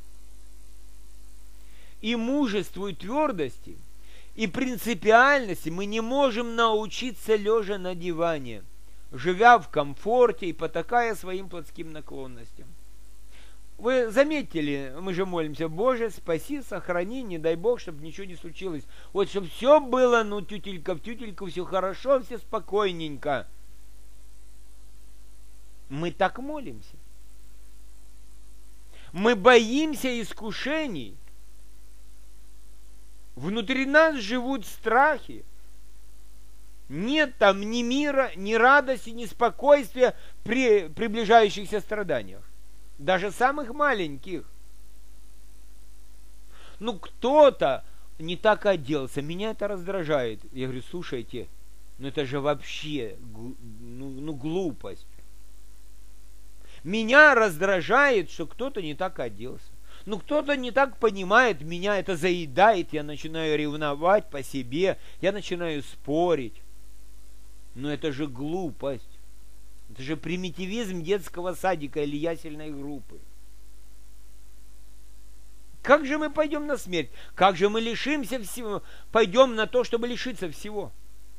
И мужеству, и твердости, и принципиальности мы не можем научиться лежа на диване, живя в комфорте и потакая своим плотским наклонностям. Вы заметили, мы же молимся: Боже, спаси, сохрани, не дай Бог, чтобы ничего не случилось. Вот, чтобы все было, ну, тютелька в тютельку, все хорошо, все спокойненько. Мы так молимся. Мы боимся искушений. Внутри нас живут страхи. Нет там ни мира, ни радости, ни спокойствия при приближающихся страданиях. Даже самых маленьких. Ну, кто-то не так оделся, меня это раздражает. Я говорю: слушайте, ну это же вообще глупость. Меня раздражает, что кто-то не так оделся. Ну, кто-то не так понимает меня, это заедает, я начинаю ревновать по себе, я начинаю спорить. Но это же глупость. Это же примитивизм детского садика или ясельной группы. Как же мы пойдем на смерть? Как же мы лишимся всего? Пойдем на то, чтобы лишиться всего?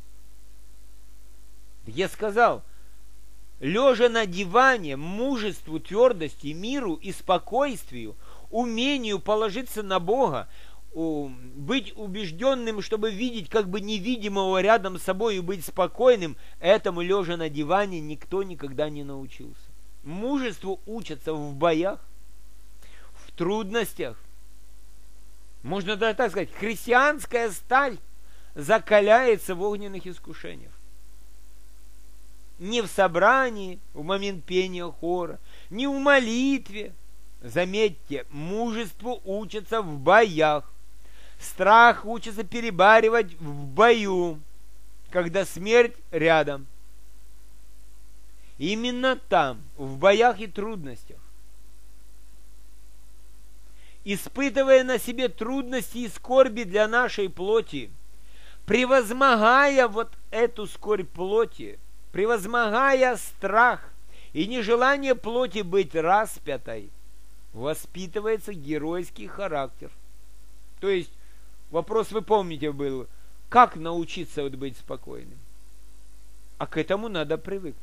Я сказал, лежа на диване, мужеству, твердости, миру и спокойствию, умению положиться на Бога, быть убежденным, чтобы видеть как бы невидимого рядом с собой и быть спокойным, этому лежа на диване никто никогда не научился. Мужеству учатся в боях, в трудностях. Можно даже так сказать, христианская сталь закаляется в огненных искушениях. Не в собрании, в момент пения хора, не в молитве. Заметьте, мужеству учатся в боях. Страх учится перебаривать в бою, когда смерть рядом. Именно там, в боях и трудностях, испытывая на себе трудности и скорби для нашей плоти, превозмогая вот эту скорбь плоти, превозмогая страх и нежелание плоти быть распятой, воспитывается геройский характер. То есть, вопрос, вы помните, был, как научиться вот быть спокойным? А к этому надо привыкнуть.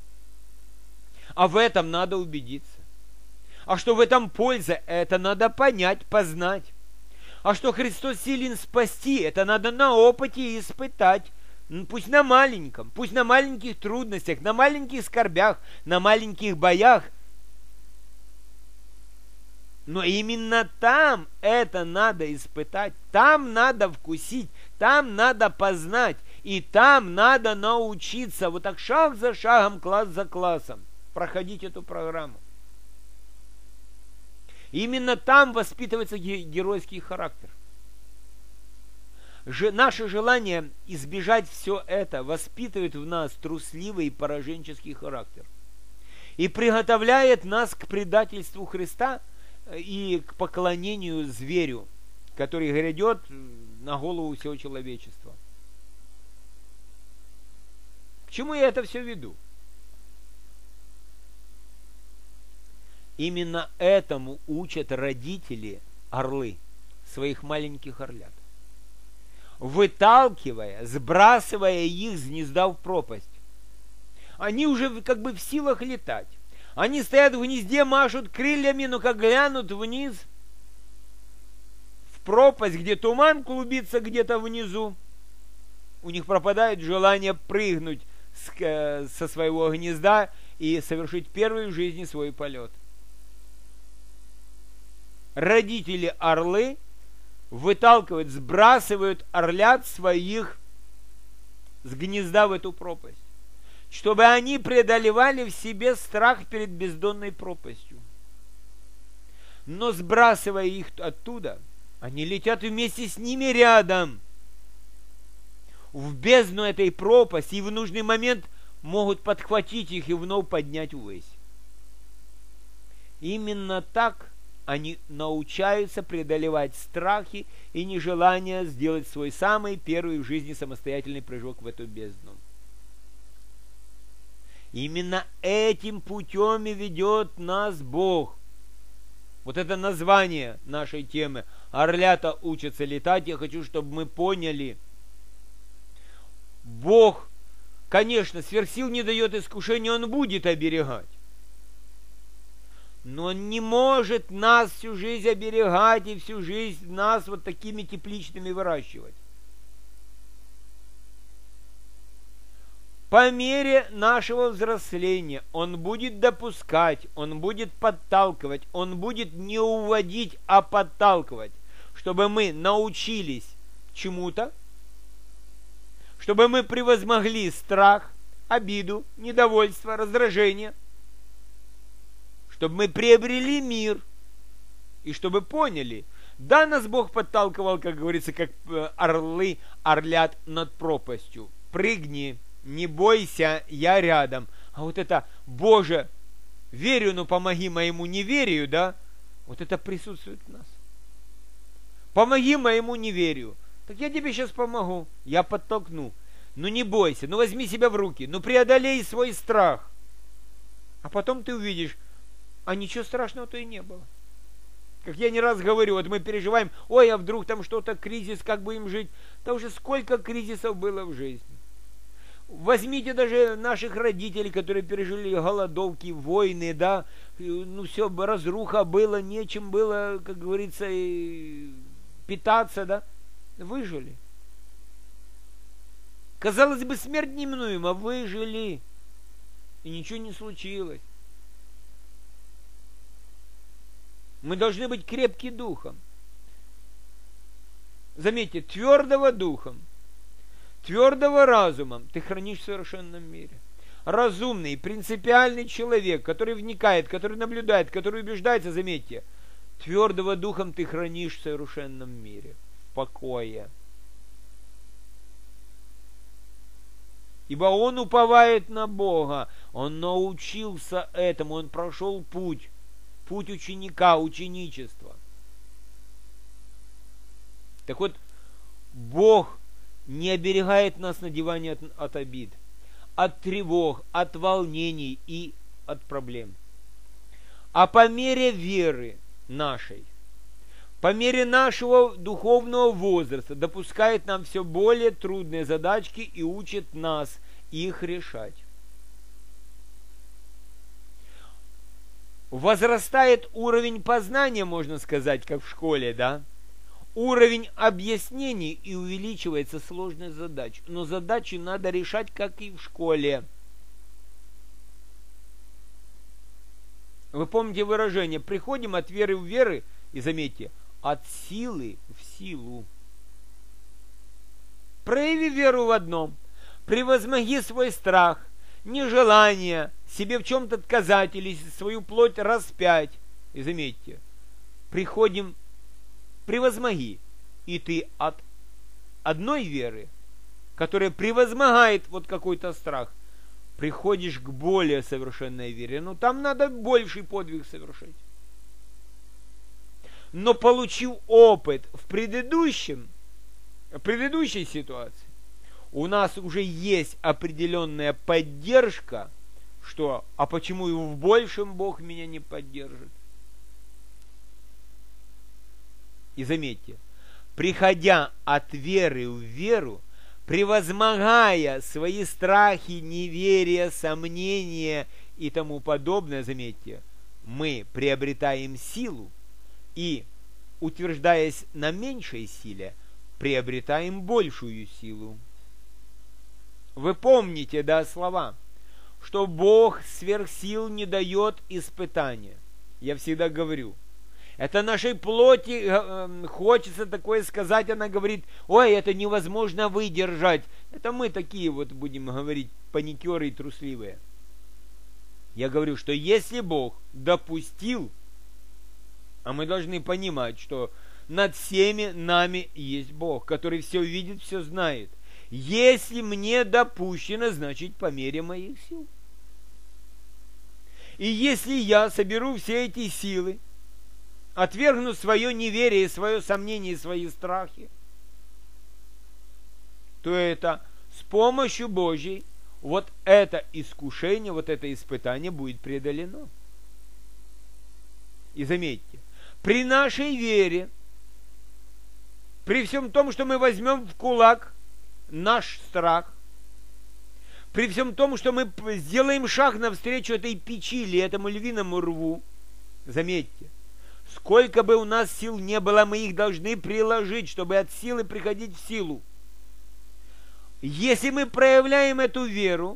А в этом надо убедиться. А что в этом польза, это надо понять, познать. А что Христос силен спасти, это надо на опыте испытать. Пусть на маленьком, пусть на маленьких трудностях, на маленьких скорбях, на маленьких боях. Но именно там это надо испытать, там надо вкусить, там надо познать, и там надо научиться вот так шаг за шагом, класс за классом проходить эту программу. Именно там воспитывается геройский характер. Наше желание избежать все это воспитывает в нас трусливый и пораженческий характер и приготовляет нас к предательству Христа и к поклонению зверю, который грядет на голову всего человечества. К чему я это все веду? Именно этому учат родители орлы своих маленьких орлят, выталкивая, сбрасывая их с гнезда в пропасть. Они уже как бы в силах летать. Они стоят в гнезде, машут крыльями, но как глянут вниз, в пропасть, где туман клубится где-то внизу, у них пропадает желание прыгнуть со своего гнезда и совершить первый в жизни свой полет. Родители орлы выталкивают, сбрасывают орлят своих с гнезда в эту пропасть, чтобы они преодолевали в себе страх перед бездонной пропастью. Но сбрасывая их оттуда, они летят вместе с ними рядом в бездну этой пропасти, и в нужный момент могут подхватить их и вновь поднять ввысь. Именно так они научаются преодолевать страхи и нежелание сделать свой самый первый в жизни самостоятельный прыжок в эту бездну. Именно этим путем и ведет нас Бог. Вот это название нашей темы. Орлята учатся летать. Я хочу, чтобы мы поняли. Бог, конечно, сверх сил не дает искушения, Он будет оберегать. Но Он не может нас всю жизнь оберегать и всю жизнь нас вот такими тепличными выращивать. По мере нашего взросления Он будет допускать, Он будет подталкивать, Он будет не уводить, а подталкивать, чтобы мы научились чему-то, чтобы мы превозмогли страх, обиду, недовольство, раздражение, чтобы мы приобрели мир, и чтобы поняли, да, нас Бог подталкивал, как говорится, как орлы орлят над пропастью. Прыгни, не бойся, я рядом. А вот это, Боже, верю, но помоги моему неверию, да, вот это присутствует в нас. Помоги моему неверию. Так я тебе сейчас помогу, я подтолкну. Ну не бойся, ну возьми себя в руки, ну преодолей свой страх. А потом ты увидишь, а ничего страшного-то и не было. Как я не раз говорю, вот мы переживаем, ой, а вдруг там что-то, кризис, как будем жить. Да уже сколько кризисов было в жизни. Возьмите даже наших родителей, которые пережили голодовки, войны, да, ну все, разруха было, нечем было, как говорится, и питаться, да, выжили. Казалось бы, смерть неминуема, выжили. И ничего не случилось. Мы должны быть крепки духом. Заметьте, твердого духом, твердого разумом ты хранишь в совершенном мире. Разумный, принципиальный человек, который вникает, который наблюдает, который убеждается, заметьте, твердого духом ты хранишь в совершенном мире, в покое. Ибо он уповает на Бога, он научился этому, он прошел путь ученика, ученичества. Так вот, Бог не оберегает нас на диване от обид, от тревог, от волнений и от проблем. А по мере веры нашей, по мере нашего духовного возраста допускает нам все более трудные задачки и учит нас их решать. Возрастает уровень познания, можно сказать, как в школе, да? Уровень объяснений, и увеличивается сложность задач. Но задачи надо решать, как и в школе. Вы помните выражение: приходим от веры в веры, и заметьте, от силы в силу. Прояви веру в одном, превозмоги свой страх, нежелание себе в чем-то отказать или свою плоть распять. И заметьте, приходим, превозмоги, и ты от одной веры, которая превозмогает вот какой-то страх, приходишь к более совершенной вере. Ну, там надо больший подвиг совершить. Но получив опыт в предыдущей ситуации, у нас уже есть определенная поддержка, что, а почему и в большем Бог меня не поддержит? И заметьте, приходя от веры в веру, превозмогая свои страхи, неверия, сомнения и тому подобное, заметьте, мы приобретаем силу и, утверждаясь на меньшей силе, приобретаем большую силу. Вы помните, да, слова, что Бог сверх сил не дает испытания. Я всегда говорю, это нашей плоти хочется такое сказать, она говорит: ой, это невозможно выдержать. Это мы такие вот, будем говорить, паникеры и трусливые. Я говорю, что если Бог допустил, а мы должны понимать, что над всеми нами есть Бог, который все видит, все знает. Если мне допущено, значит по мере моих сил. И если я соберу все эти силы, отвергну свое неверие, свое сомнение и свои страхи, то это с помощью Божьей вот это искушение, вот это испытание будет преодолено. И заметьте, при нашей вере, при всем том, что мы возьмем в кулак наш страх, при всем том, что мы сделаем шаг навстречу этой печи или этому львиному рву, заметьте, сколько бы у нас сил не было, мы их должны приложить, чтобы от силы приходить в силу. Если мы проявляем эту веру,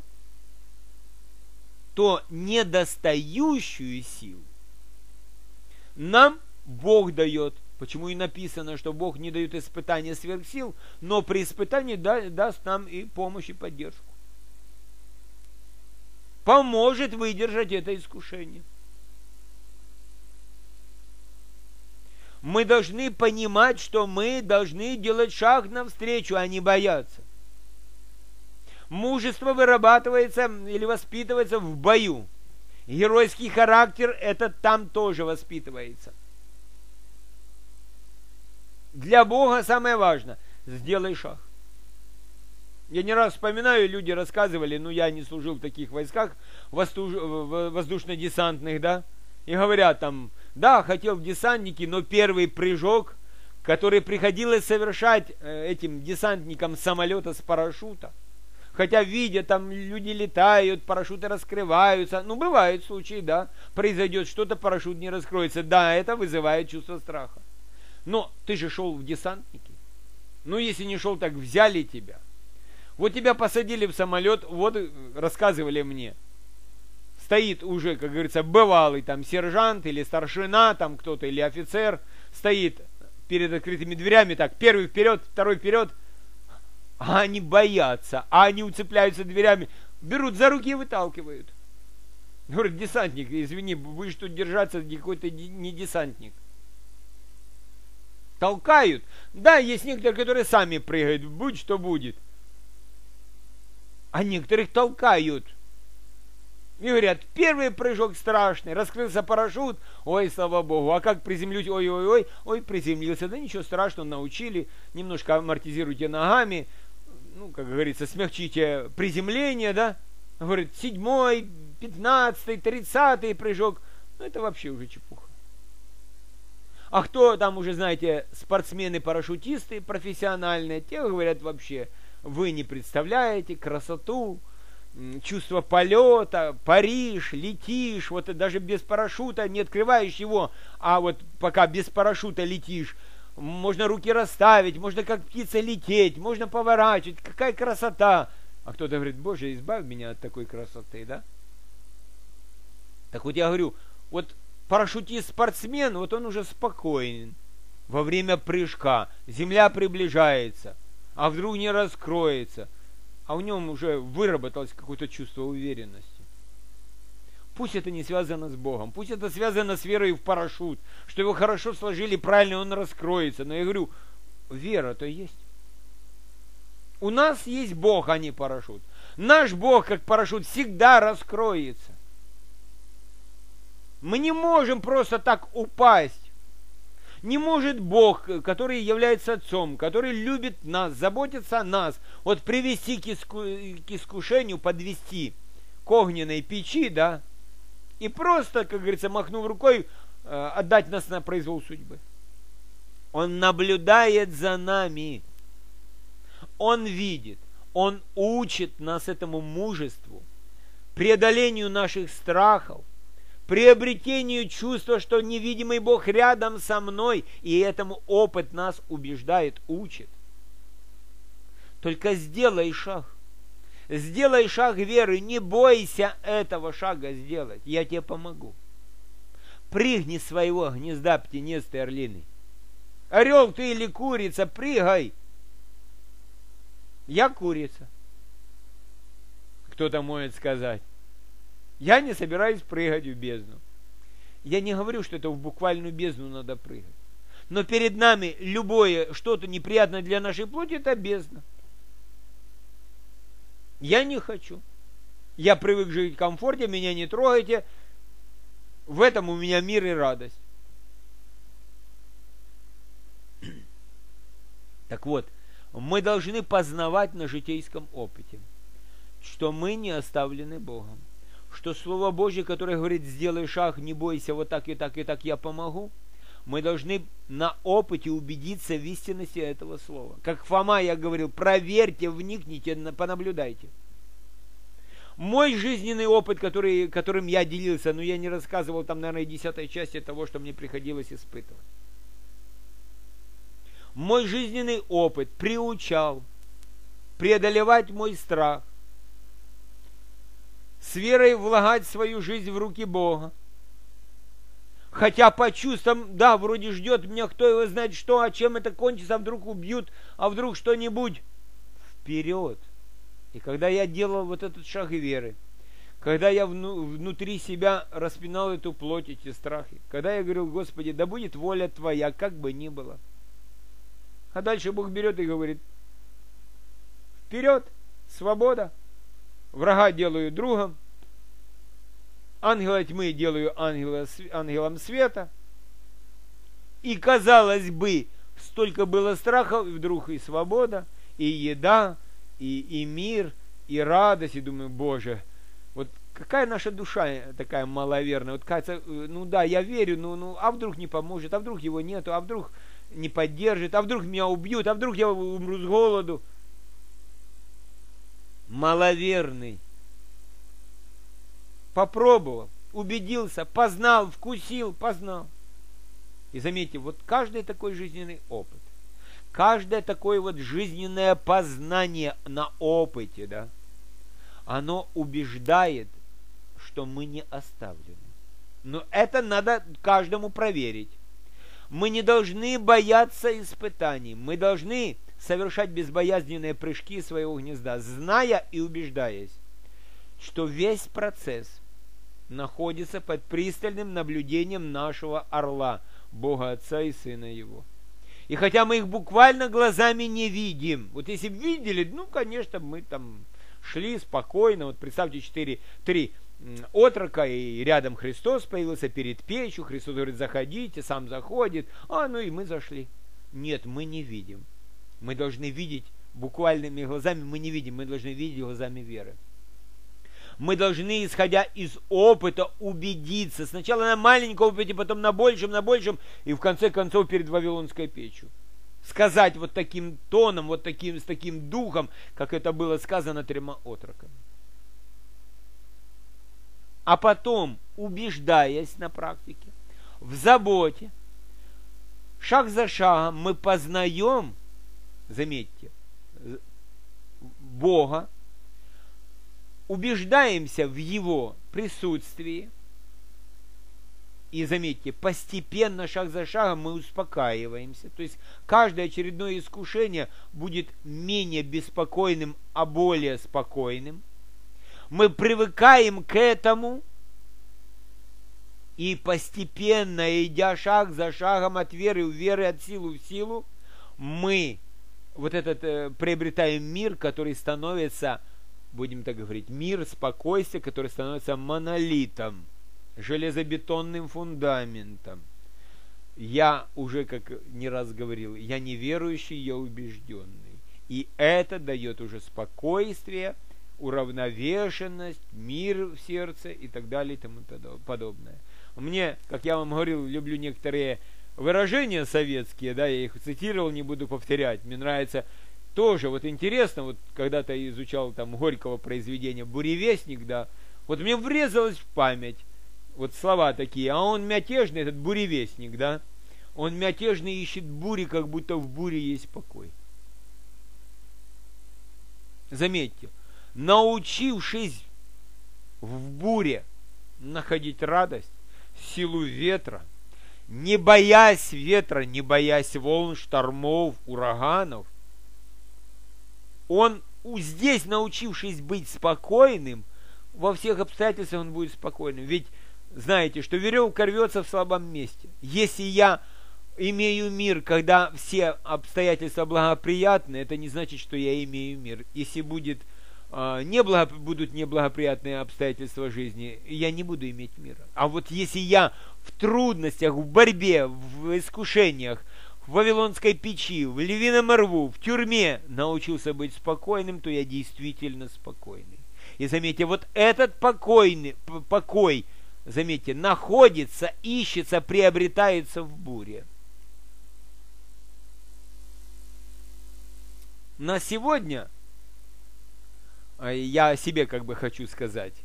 то недостающую силу нам Бог дает. Почему и написано, что Бог не дает испытания сверх сил, но при испытании даст нам и помощь, и поддержку. Поможет выдержать это искушение. Мы должны понимать, что мы должны делать шаг навстречу, а не бояться. Мужество вырабатывается или воспитывается в бою. Геройский характер, это там тоже воспитывается. Для Бога самое важное – сделай шаг. Я не раз вспоминаю, люди рассказывали, я не служил в таких войсках, воздушно-десантных, да, и говорят там, да, хотел в десантники, но первый прыжок, который приходилось совершать этим десантникам с самолета, с парашюта, хотя видя, там люди летают, парашюты раскрываются, бывают случаи, да, произойдет что-то, парашют не раскроется, да, это вызывает чувство страха. Но ты же шел в десантники. Ну, если не шел, так взяли тебя. Вот тебя посадили в самолет, вот рассказывали мне. Стоит уже, как говорится, бывалый там сержант или старшина, там кто-то, или офицер, стоит перед открытыми дверями, так, первый вперед, второй вперед, а они боятся, а они уцепляются дверями, берут за руки и выталкивают. Говорит, десантник, извини, будешь тут держаться, какой-то не десантник. Толкают. Да, есть некоторые, которые сами прыгают, будь что будет. А некоторых толкают. И говорят, первый прыжок страшный, раскрылся парашют, ой, слава богу, а как приземлюсь, ой, приземлился, да ничего страшного, научили, немножко амортизируйте ногами, ну, как говорится, смягчите приземление, да, говорит, 7-й, 15-й, 30-й прыжок, ну, это вообще уже чепуха. А кто там уже, знаете, спортсмены-парашютисты профессиональные, те говорят вообще, вы не представляете красоту, чувство полета, Париж, летишь, вот даже без парашюта, не открываешь его, а вот пока без парашюта летишь, можно руки расставить, можно как птица лететь, можно поворачивать, какая красота. А кто-то говорит, Боже, избавь меня от такой красоты, да? Так вот я говорю, вот парашютист-спортсмен, вот он уже спокоен во время прыжка, земля приближается, а вдруг не раскроется, а в нем уже выработалось какое-то чувство уверенности. Пусть это не связано с Богом, пусть это связано с верой в парашют, что его хорошо сложили, правильно он раскроется. Но я говорю, вера-то есть. У нас есть Бог, а не парашют. Наш Бог, как парашют, всегда раскроется. Мы не можем просто так упасть. Не может Бог, который является Отцом, который любит нас, заботится о нас, вот привести к искушению, подвести к огненной печи, да, и просто, как говорится, махнув рукой, отдать нас на произвол судьбы. Он наблюдает за нами. Он видит, Он учит нас этому мужеству, преодолению наших страхов, приобретению чувства, что невидимый Бог рядом со мной, и этому опыт нас убеждает, учит. Только сделай шаг. Сделай шаг веры, не бойся этого шага сделать, я тебе помогу. Прыгни с своего гнезда, птенец ты орлиный. Орел ты или курица, прыгай. Я курица. Кто-то может сказать. Я не собираюсь прыгать в бездну. Я не говорю, что это в буквальную бездну надо прыгать. Но перед нами любое что-то неприятное для нашей плоти, это бездна. Я не хочу. Я привык жить в комфорте, меня не трогайте. В этом у меня мир и радость. Так вот, мы должны познавать на житейском опыте, что мы не оставлены Богом. Что Слово Божье, которое говорит, сделай шаг, не бойся, вот так и так и так я помогу, мы должны на опыте убедиться в истинности этого слова. Как Фома я говорил, проверьте, вникните, понаблюдайте. Мой жизненный опыт, которым я делился, но я не рассказывал там, наверное, 10 части того, что мне приходилось испытывать. Мой жизненный опыт приучал преодолевать мой страх, с верой влагать свою жизнь в руки Бога. Хотя по чувствам, да, вроде ждет меня, кто его знает что, а чем это кончится, а вдруг убьют, а вдруг что-нибудь. Вперед. И когда я делал вот этот шаг веры, когда я внутри себя распинал эту плоть, эти страхи, когда я говорил, Господи, да будет воля Твоя, как бы ни было. А дальше Бог берет и говорит, вперед, свобода. Врага делаю другом, ангела тьмы делаю ангелом света. И, казалось бы, столько было страхов, и вдруг и свобода, и еда, и мир, и радость. И думаю, Боже, вот какая наша душа такая маловерная. Вот кажется, ну да, я верю, а вдруг не поможет, а вдруг его нету, а вдруг не поддержит, а вдруг меня убьют, а вдруг я умру с голоду. Маловерный. Попробовал, убедился, познал, вкусил, познал. И заметьте, вот каждый такой жизненный опыт, каждое такое вот жизненное познание на опыте, да, оно убеждает, что мы не оставлены. Но это надо каждому проверить. Мы не должны бояться испытаний. Мы должны совершать безбоязненные прыжки своего гнезда, зная и убеждаясь, что весь процесс находится под пристальным наблюдением нашего орла, Бога Отца и Сына Его. И хотя мы их буквально глазами не видим, вот если бы видели, ну, конечно, мы там шли спокойно, вот представьте, 3 отрока, и рядом Христос появился перед печью, Христос говорит, заходите, сам заходит, ну и мы зашли. Нет, мы не видим. Мы должны видеть буквальными глазами, мы не видим, мы должны видеть глазами веры. Мы должны, исходя из опыта, убедиться. Сначала на маленьком опыте, потом на большем, и в конце концов перед Вавилонской печью. Сказать вот таким тоном, вот таким, с таким духом, как это было сказано 3 отроками. А потом, убеждаясь на практике, в заботе, шаг за шагом мы познаем, заметьте, Бога, убеждаемся в Его присутствии, и, заметьте, постепенно, шаг за шагом мы успокаиваемся. То есть, каждое очередное искушение будет менее беспокойным, а более спокойным. Мы привыкаем к этому, и постепенно, идя шаг за шагом от веры в веру, от силы в силу, мы приобретаем мир, который становится, будем так говорить, мир спокойствия, который становится монолитом, железобетонным фундаментом. Я уже, как не раз говорил, я не верующий, я убежденный. И это дает уже спокойствие, уравновешенность, мир в сердце и так далее и тому подобное. Мне, как я вам говорил, люблю некоторые выражения советские, да, я их цитировал, не буду повторять. Мне нравится тоже, вот интересно, вот когда-то изучал там Горького произведение «Буревестник», да, вот мне врезалось в память вот слова такие, а он мятежный, этот буревестник, да, он мятежный ищет бури, как будто в буре есть покой. Заметьте, научившись в буре находить радость, силу ветра, не боясь ветра, не боясь волн, штормов, ураганов, он здесь, научившись быть спокойным, во всех обстоятельствах он будет спокойным. Ведь знаете, что веревка рвется в слабом месте. Если я имею мир, когда все обстоятельства благоприятны, это не значит, что я имею мир. Если будут неблагоприятные обстоятельства жизни, я не буду иметь мира. А вот если я в трудностях, в борьбе, в искушениях, в Вавилонской печи, в львином рву, в тюрьме научился быть спокойным, то я действительно спокойный. И заметьте, вот этот покой, заметьте, находится, ищется, приобретается в буре. На сегодня, я о себе как бы хочу сказать,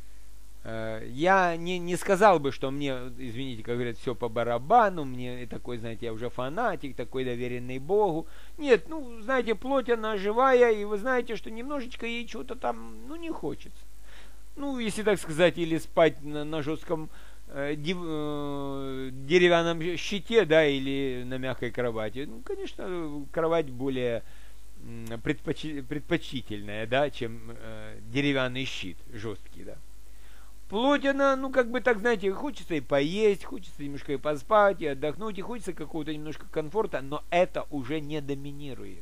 я не сказал бы, что мне, извините, как говорят, все по барабану, мне такой, знаете, я уже фанатик, такой доверенный Богу. Нет, знаете, плоть она живая, и вы знаете, что немножечко ей чего-то там, не хочется. Если так сказать, или спать на жестком деревянном щите, да, или на мягкой кровати. Конечно, кровать более предпочтительная, да, чем деревянный щит жесткий, да. Плоть, она, как бы так, знаете, хочется и поесть, хочется немножко и поспать, и отдохнуть, и хочется какого-то немножко комфорта, но это уже не доминирует.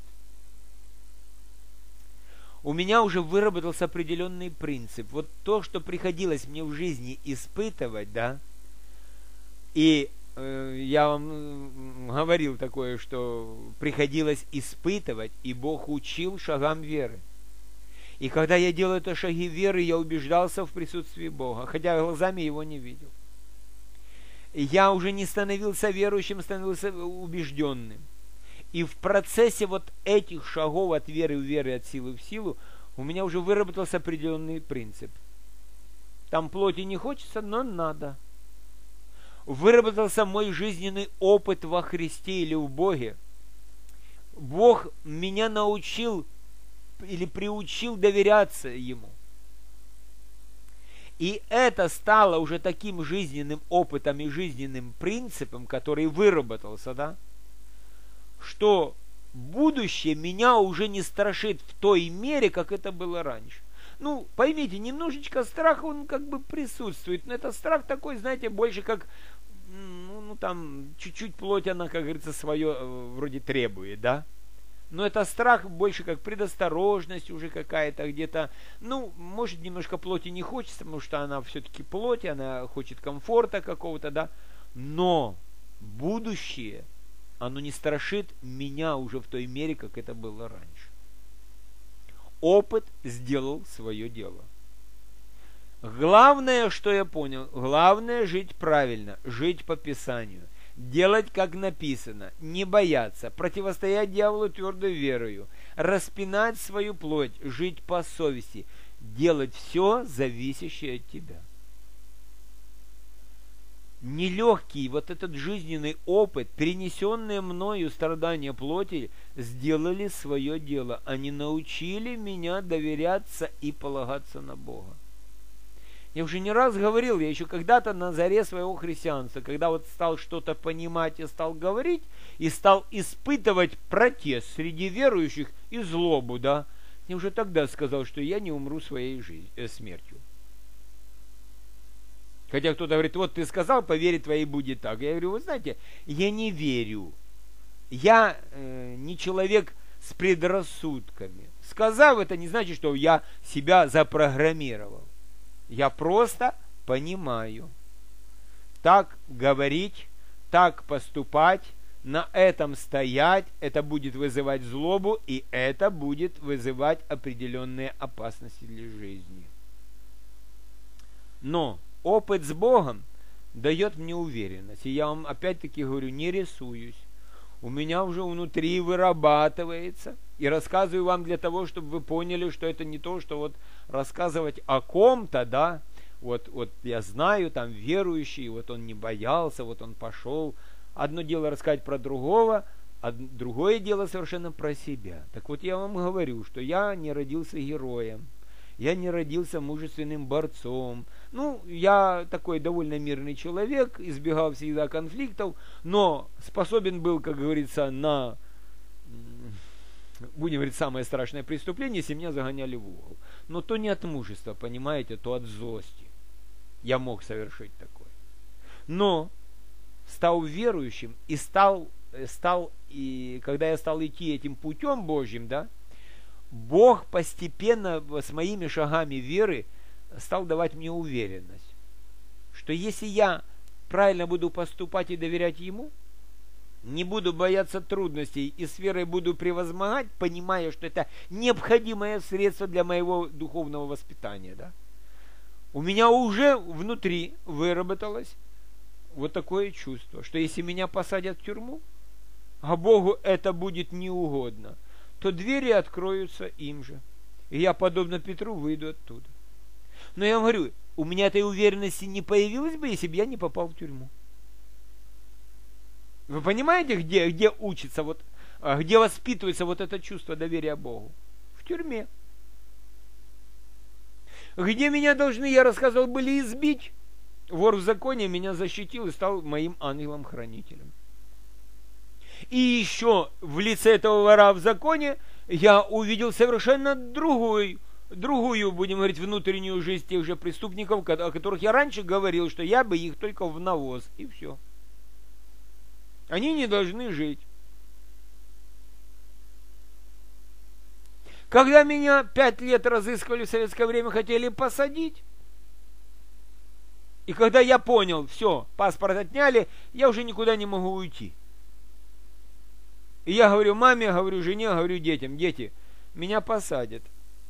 У меня уже выработался определенный принцип. Вот то, что приходилось мне в жизни испытывать, да, и я вам говорил такое, что приходилось испытывать, и Бог учил шагам веры. И когда я делал это шаги веры, я убеждался в присутствии Бога, хотя глазами Его не видел. Я уже не становился верующим, становился убежденным. И в процессе вот этих шагов от веры в веру, от силы в силу, у меня уже выработался определенный принцип. Там плоти не хочется, но надо. выработался мой жизненный опыт во Христе или в Боге. Бог меня научил или приучил доверяться Ему. И это стало уже таким жизненным опытом и жизненным принципом, который выработался, да, что будущее меня уже не страшит в той мере, как это было раньше. Ну, поймите, немножечко страх, он как бы присутствует, но это страх такой, знаете, больше как, там, чуть-чуть плоть, она, как говорится, свое вроде требует, да. Но это страх больше как предосторожность уже какая-то где-то. Может, немножко плоти не хочется, потому что она все-таки плоть, она хочет комфорта какого-то, да. Но будущее, оно не страшит меня уже в той мере, как это было раньше. Опыт сделал свое дело. Главное, что я понял, главное жить правильно, жить по Писанию. Делать, как написано, не бояться, противостоять дьяволу твердой верою, распинать свою плоть, жить по совести, делать все, зависящее от тебя. Нелегкий вот этот жизненный опыт, перенесенные мною страдания плоти, сделали свое дело. Они научили меня доверяться и полагаться на Бога. Я уже не раз говорил, я еще когда-то на заре своего христианства, когда вот стал что-то понимать и стал говорить, и стал испытывать протест среди верующих и злобу, да, я уже тогда сказал, что я не умру своей смертью. Хотя кто-то говорит, вот ты сказал, по вере твоей будет так. Я говорю, вы знаете, я не верю. Я не человек с предрассудками. Сказав это, не значит, что я себя запрограммировал. Я просто понимаю. Так говорить, так поступать, на этом стоять, это будет вызывать злобу, и это будет вызывать определенные опасности для жизни. Но опыт с Богом дает мне уверенность. И я вам опять-таки говорю, не рисуюсь. У меня уже внутри вырабатывается. И рассказываю вам для того, чтобы вы поняли, что это не то, что вот рассказывать о ком-то, да, вот я знаю, там верующий, вот он не боялся, вот он пошел. Одно дело рассказать про другого, а другое дело совершенно про себя. Так вот я вам говорю, что я не родился героем, я не родился мужественным борцом. Я такой довольно мирный человек, избегал всегда конфликтов, но способен был, как говорится, на, будем говорить, самое страшное преступление, если меня загоняли в угол. Но то не от мужества, понимаете, то от злости. Я мог совершить такое. Но стал верующим и когда я стал идти этим путем Божьим, да, Бог постепенно с моими шагами веры стал давать мне уверенность, что если я правильно буду поступать и доверять Ему, не буду бояться трудностей и с верой буду превозмогать, понимая, что это необходимое средство для моего духовного воспитания, да, у меня уже внутри выработалось вот такое чувство, что если меня посадят в тюрьму, а Богу это будет неугодно, то двери откроются им же. И я, подобно Петру, выйду оттуда. Но я вам говорю, у меня этой уверенности не появилось бы, если бы я не попал в тюрьму. Вы понимаете, где учится, где воспитывается вот это чувство доверия Богу? В тюрьме. Где меня должны, я рассказывал, были избить, вор в законе меня защитил и стал моим ангелом-хранителем. И еще в лице этого вора в законе я увидел совершенно другую, будем говорить, внутреннюю жизнь тех же преступников, о которых я раньше говорил, что я бы их только в навоз, и все. Они не должны жить. Когда меня 5 лет разыскивали в советское время, хотели посадить, и когда я понял, все, паспорт отняли, я уже никуда не могу уйти. И я говорю маме, говорю жене, говорю детям, дети, меня посадят.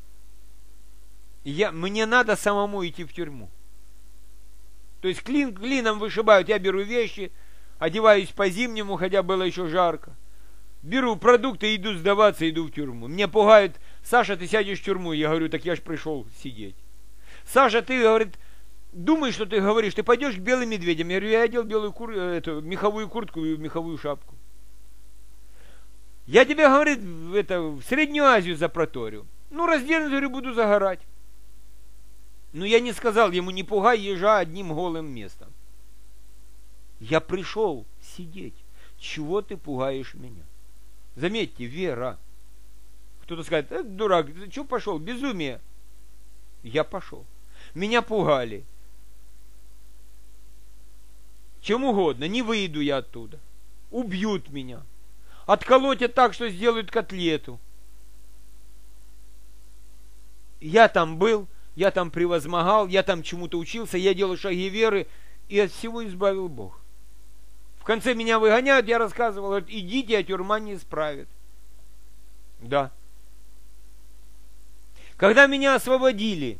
Мне надо самому идти в тюрьму. То есть клином вышибают, я беру вещи, одеваюсь по-зимнему, хотя было еще жарко. Беру продукты, иду сдаваться, иду в тюрьму. Меня пугают, Саша, ты сядешь в тюрьму. Я говорю, так я ж пришел сидеть. Саша, ты, говорит, думаешь, что ты говоришь, ты пойдешь к белым медведям. Я говорю, я одел меховую куртку и меховую шапку. Я тебя, говорит, в Среднюю Азию запроторю. Ну, разденусь, говорю, буду загорать. Но я не сказал ему, не пугай ежа одним голым местом. Я пришел сидеть. Чего ты пугаешь меня? Заметьте, вера. Кто-то скажет, дурак, ты что пошел? Безумие. Я пошел. Меня пугали. Чем угодно, не выйду я оттуда. Убьют меня. Отколотят так, что сделают котлету. Я там был, я там превозмогал, я там чему-то учился, я делал шаги веры, и от всего избавил Бог. В конце меня выгоняют, я рассказывал, говорят, идите, а тюрьма не исправит. Да. Когда меня освободили,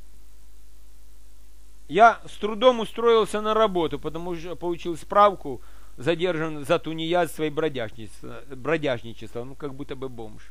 я с трудом устроился на работу, потому что получил справку, задержан за тунеядство и бродяжничество, ну как будто бы бомж.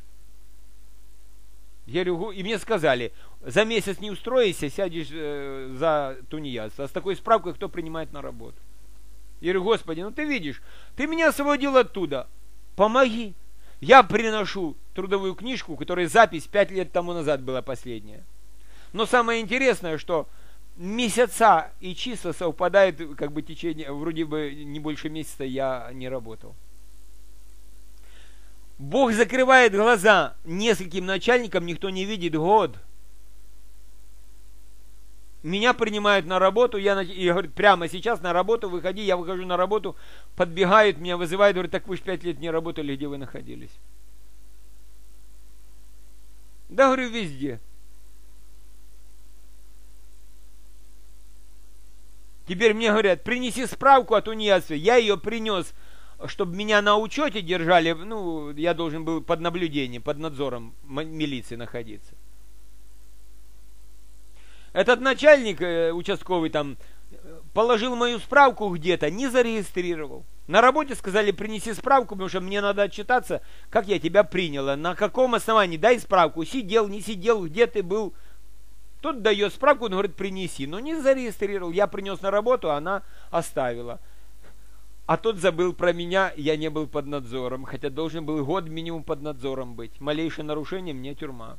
Я говорю, и мне сказали, за месяц не устроишься, сядешь за тунеядство. А с такой справкой кто принимает на работу? Я говорю, Господи, ну ты видишь, ты меня освободил оттуда, помоги. Я приношу трудовую книжку, которая запись 5 лет тому назад была последняя. Но самое интересное, что месяца и числа совпадают, как бы течение, вроде бы не больше месяца я не работал. Бог закрывает глаза нескольким начальникам, никто не видит год. Меня принимают на работу, и говорят, прямо сейчас на работу выходи, я выхожу на работу, подбегают, меня вызывают, говорят, так вы же 5 лет не работали, где вы находились? Да, говорю, везде. Теперь мне говорят, принеси справку о тунеядстве. Я ее принес, чтобы меня на учете держали, ну, я должен был под наблюдением, под надзором милиции находиться. Этот начальник участковый там положил мою справку где-то, не зарегистрировал. На работе сказали, принеси справку, потому что мне надо отчитаться, как я тебя приняла, на каком основании, дай справку, сидел, не сидел, где ты был. Тот дает справку, он говорит, принеси, но не зарегистрировал. Я принес на работу, она оставила. А тот забыл про меня, я не был под надзором, хотя должен был год минимум под надзором быть. Малейшее нарушение, мне тюрьма.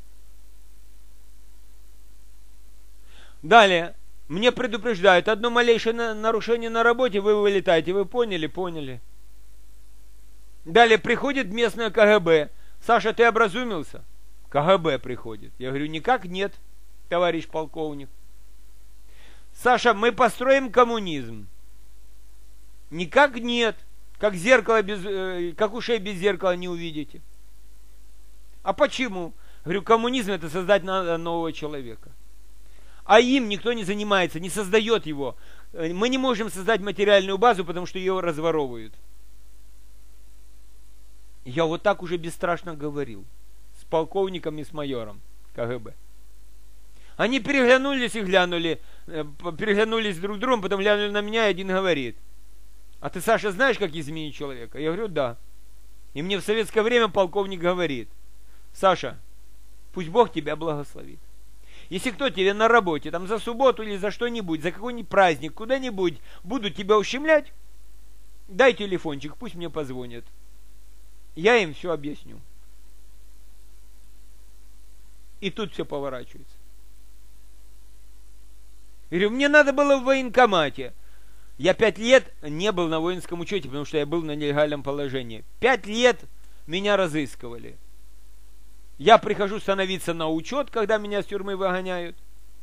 Далее, мне предупреждают, одно малейшее нарушение на работе, вы вылетаете, вы поняли? Поняли. Далее приходит местное КГБ. Саша, ты образумился? КГБ приходит. Я говорю, никак нет, товарищ полковник. Саша, мы построим коммунизм. Никак нет. Как зеркало как ушей без зеркала не увидите. А почему? Говорю, коммунизм это создать надо нового человека. А им никто не занимается, не создает его. Мы не можем создать материальную базу, потому что ее разворовывают. Я вот так уже бесстрашно говорил. С полковником и с майором КГБ. Они переглянулись и глянули. Переглянулись друг с другом, потом глянули на меня, и один говорит. А ты, Саша, знаешь, как изменить человека? Я говорю, да. И мне в советское время полковник говорит. Саша, пусть Бог тебя благословит. Если кто тебе на работе, там за субботу или за что-нибудь, за какой-нибудь праздник, куда-нибудь будут тебя ущемлять, дай телефончик, пусть мне позвонят. Я им все объясню. И тут все поворачивается. Я говорю, мне надо было в военкомате. Я 5 лет не был на воинском учете, потому что я был на нелегальном положении. 5 лет меня разыскивали. Я прихожу становиться на учет, когда меня с тюрьмы выгоняют.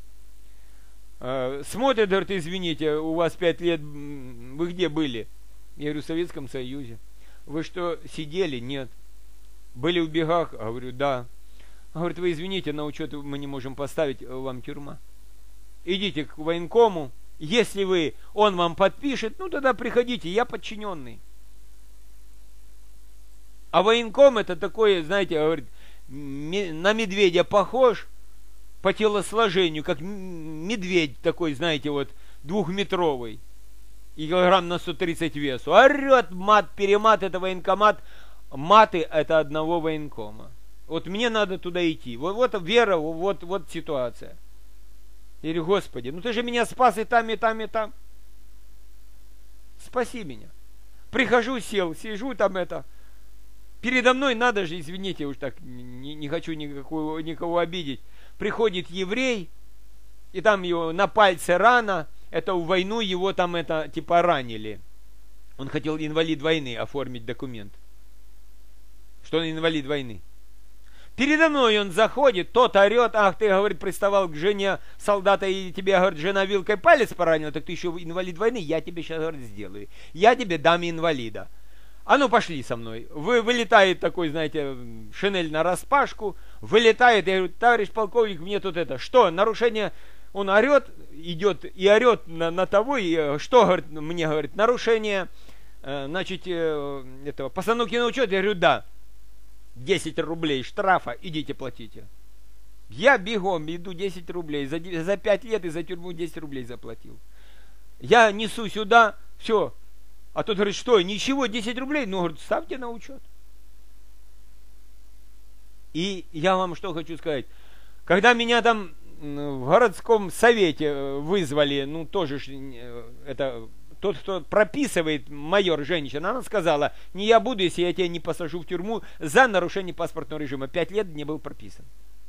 Смотрят, говорят, извините, у вас 5 лет, вы где были? Я говорю, в Советском Союзе. Вы что, сидели? Нет. Были в бегах? Говорю, да. Говорит, вы извините, на учет мы не можем поставить, вам тюрьма. Идите к военкому. Если он вам подпишет, ну тогда приходите, я подчиненный. А военком это такое, знаете, говорит, на медведя похож по телосложению, как медведь такой, знаете, вот 2-метровый, и килограмм на 130 весу. Орет, мат-перемат, это военкомат, маты это одного военкома. Вот мне надо туда идти. Вот вера, вот ситуация. Я говорю, Господи, ну ты же меня спас и там, и там, и там. Спаси меня. Прихожу, сижу там это. Передо мной надо же, извините, уж так не хочу никого обидеть. Приходит еврей, и там его на пальце рана, это в войну его там это типа ранили. Он хотел инвалид войны оформить документ, что он инвалид войны. Передо мной он заходит, тот орет, ах, ты, говорит, приставал к жене солдата, и тебе, говорит, жена вилкой палец поранила, так ты еще инвалид войны, я тебе сейчас, говорит, сделаю. Я тебе дам инвалида. А ну пошли со мной. Вылетает такой, знаете, шинель нараспашку, вылетает, я говорю, товарищ полковник, мне тут это, что, нарушение, он орет, идет и орет на того, и что, говорит, мне, говорит, нарушение, значит, этого, постановки на учет, я говорю, да. 10 рублей штрафа, идите платите. Я бегом иду 10 рублей, за 5 лет и за тюрьму 10 рублей заплатил. Я несу сюда, все. А тот говорит, что, ничего, 10 рублей? Ну, говорит, ставьте на учет. И я вам что хочу сказать. Когда меня там в городском совете вызвали, ну, тоже это... Тот, кто прописывает, майор женщина, она сказала, не я буду, если я тебя не посажу в тюрьму за нарушение паспортного режима. 5 лет не был прописан.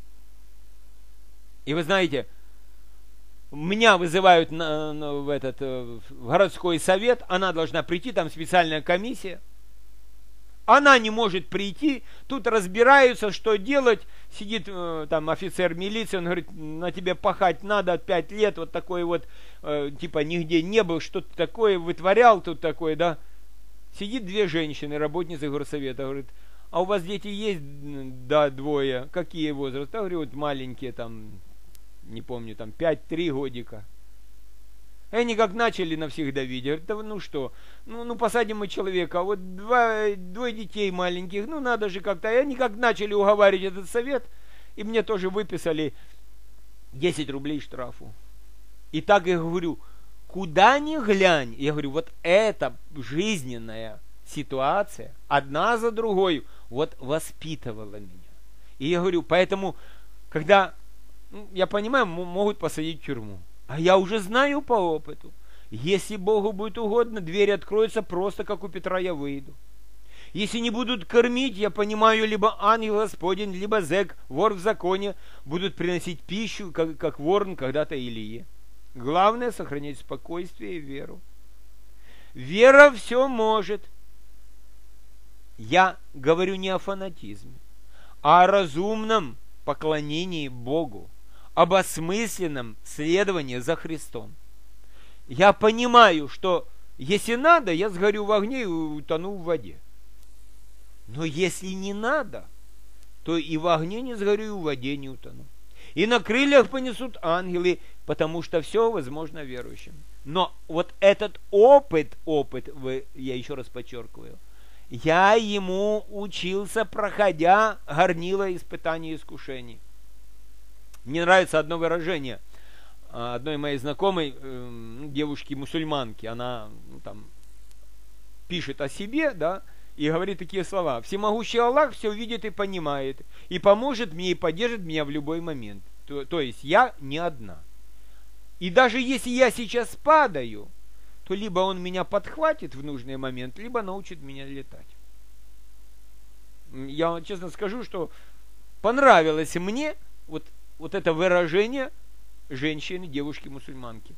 И вы знаете, меня вызывают в городской совет, она должна прийти, там специальная комиссия. Она не может прийти, тут разбираются, что делать. Сидит там офицер милиции, он говорит, на тебе пахать надо 5 лет, вот такой вот, типа нигде не был, что-то такое вытворял тут такое, да. Сидит 2 женщины, работницы горсовета, говорит, а у вас дети есть? Да, 2. Какие возрасты? Я говорю, вот маленькие там, не помню, там 5-3 годика. И они как начали на всех давить. Говорят, да ну что, ну посадим мы человека, а вот 2 детей маленьких, ну надо же как-то. И они как начали уговаривать этот совет, и мне тоже выписали 10 рублей штрафу. И так я говорю, куда ни глянь, я говорю, вот эта жизненная ситуация, одна за другой, вот воспитывала меня. И я говорю, поэтому, когда, я понимаю, могут посадить в тюрьму. А я уже знаю по опыту. Если Богу будет угодно, дверь откроется просто, как у Петра я выйду. Если не будут кормить, я понимаю, либо ангел Господень, либо зэк, вор в законе, будут приносить пищу, как ворон когда-то Илии. Главное — сохранять спокойствие и веру. Вера все может. Я говорю не о фанатизме, а о разумном поклонении Богу, об осмысленном следовании за Христом. Я понимаю, что если надо, я сгорю в огне и утону в воде. Но если не надо, то и в огне не сгорю, и в воде не утону. И на крыльях понесут ангелы, потому что все возможно верующим. Но вот этот опыт, я еще раз подчеркиваю, я ему учился, проходя горнило испытаний и искушений. Мне нравится одно выражение одной моей знакомой, девушки-мусульманки. Она там пишет о себе, да, и говорит такие слова. Всемогущий Аллах все видит и понимает, и поможет мне, и поддержит меня в любой момент. То есть я не одна. И даже если я сейчас падаю, то либо он меня подхватит в нужный момент, либо научит меня летать. Я вам честно скажу, что понравилось мне вот это выражение женщины, девушки-мусульманки.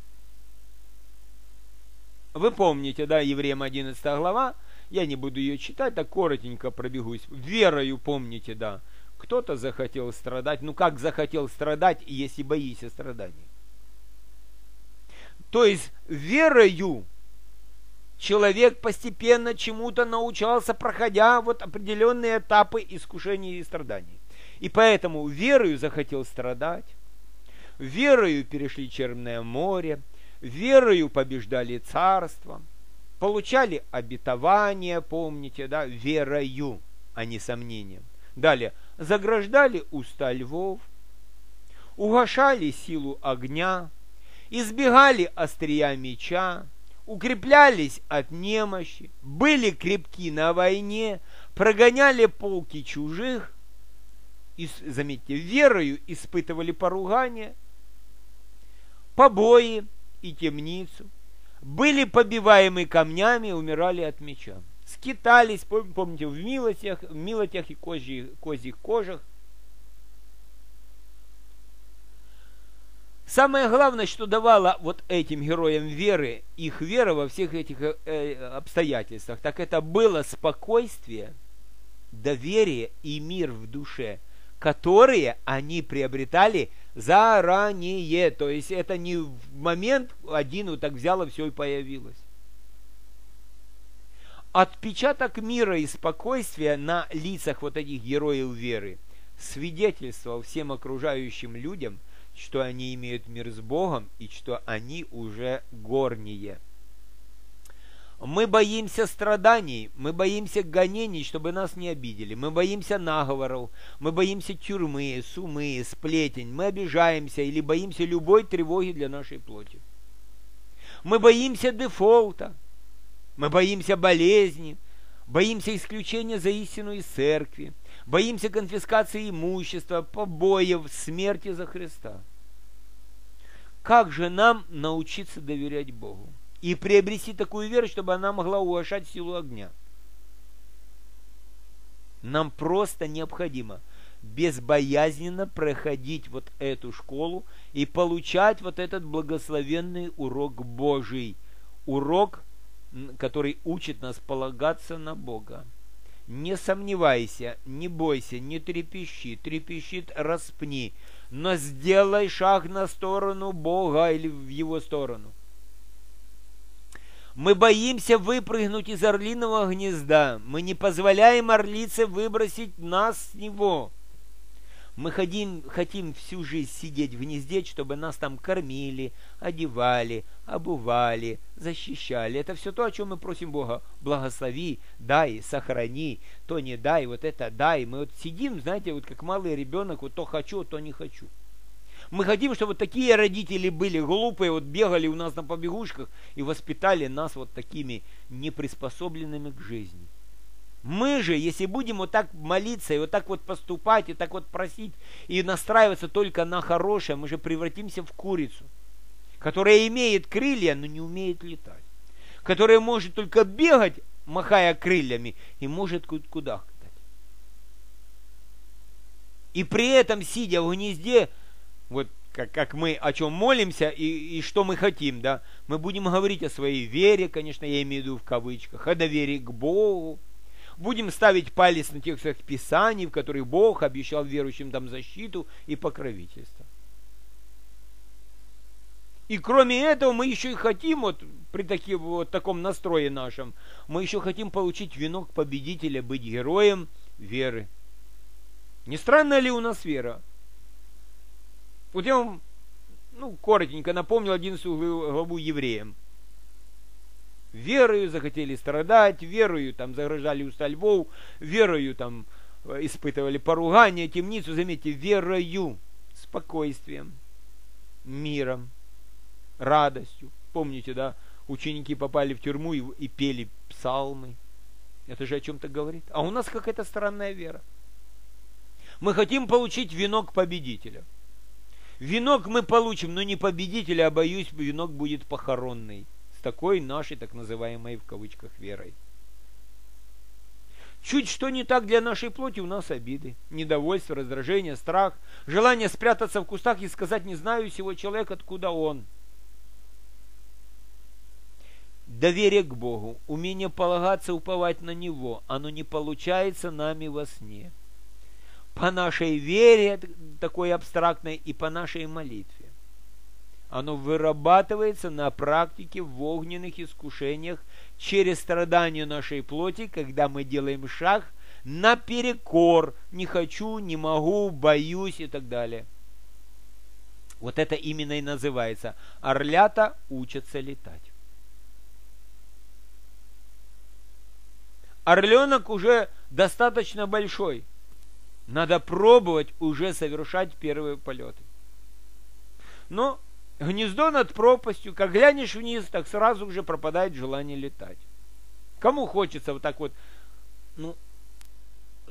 Вы помните, да, Евреям 11 глава, я не буду ее читать, так коротенько пробегусь. Верою помните, да, кто-то захотел страдать. Ну как захотел страдать, если боишься страданий? То есть верою человек постепенно чему-то научался, проходя вот определенные этапы искушений и страданий. И поэтому верою захотел страдать, верою перешли Черное море, верою побеждали царство, получали обетование, помните, да, верою, а не сомнением. Далее, заграждали уста львов, угошали силу огня, избегали острия меча, укреплялись от немощи, были крепки на войне, прогоняли полки чужих, и, заметьте, верою испытывали поругание, побои и темницу, были побиваемы камнями и умирали от меча. Скитались, помните, в милотях и козьих кожах. Самое главное, что давало вот этим героям веры, их вера во всех этих обстоятельствах, так это было спокойствие, доверие и мир в душе, которые они приобретали заранее. То есть это не в момент один вот так взяло все и появилось. Отпечаток мира и спокойствия на лицах вот этих героев веры свидетельствовал всем окружающим людям, что они имеют мир с Богом и что они уже горние. Мы боимся страданий, мы боимся гонений, чтобы нас не обидели, мы боимся наговоров, мы боимся тюрьмы, сумы, сплетен, мы обижаемся или боимся любой тревоги для нашей плоти. Мы боимся дефолта, мы боимся болезни, боимся исключения за истину из церкви, боимся конфискации имущества, побоев, смерти за Христа. Как же нам научиться доверять Богу и приобрести такую веру, чтобы она могла угошать силу огня? Нам просто необходимо безбоязненно проходить вот эту школу и получать вот этот благословенный урок Божий, урок, который учит нас полагаться на Бога. Не сомневайся, не бойся, не трепещи, трепещит распни, но сделай шаг на сторону Бога или в Его сторону. Мы боимся выпрыгнуть из орлиного гнезда, мы не позволяем орлице выбросить нас с него. Мы хотим всю жизнь сидеть в гнезде, чтобы нас там кормили, одевали, обували, защищали. Это все то, о чем мы просим Бога. Благослови, дай, сохрани, то не дай, вот это дай. Мы вот сидим, знаете, вот как малый ребенок, вот то хочу, то не хочу. Мы хотим, чтобы вот такие родители были глупые, вот бегали у нас на побегушках и воспитали нас вот такими неприспособленными к жизни. Мы же, если будем вот так молиться и вот так вот поступать, и так вот просить, и настраиваться только на хорошее, мы же превратимся в курицу, которая имеет крылья, но не умеет летать, которая может только бегать, махая крыльями, и может куда летать. И при этом, сидя в гнезде, вот как мы о чем молимся и что мы хотим, да, мы будем говорить о своей вере, конечно, я имею в виду в кавычках, о доверии к Богу. Будем ставить палец на текстах Писаний, в которых Бог обещал верующим там защиту и покровительство. И кроме этого мы еще и хотим, вот при таком настрое нашем, мы еще хотим получить венок победителя, быть героем веры. Не странная ли у нас вера? Вот я вам коротенько напомнил 11 главу Евреям. Верою захотели страдать, верою там заграждали уста львов, верою там испытывали поругание, темницу, заметьте, верою, спокойствием, миром, радостью. Помните, да, ученики попали в тюрьму и пели псалмы. Это же о чем-то говорит. А у нас какая-то странная вера. Мы хотим получить венок победителя. Венок мы получим, но не победителя, а, боюсь, венок будет похоронный. Такой нашей, так называемой, в кавычках, верой. Чуть что не так для нашей плоти, у нас обиды, недовольство, раздражение, страх, желание спрятаться в кустах и сказать: не знаю сего человека, откуда он. Доверие к Богу, умение полагаться, уповать на Него, оно не получается нами во сне. По нашей вере, такой абстрактной, и по нашей молитве. Оно вырабатывается на практике в огненных искушениях через страдания нашей плоти, когда мы делаем шаг наперекор, не хочу, не могу, боюсь и так далее. Вот это именно и называется: орлята учатся летать. Орленок уже достаточно большой. Надо пробовать уже совершать первые полеты. Но гнездо над пропастью, как глянешь вниз, так сразу же пропадает желание летать. Кому хочется вот так вот,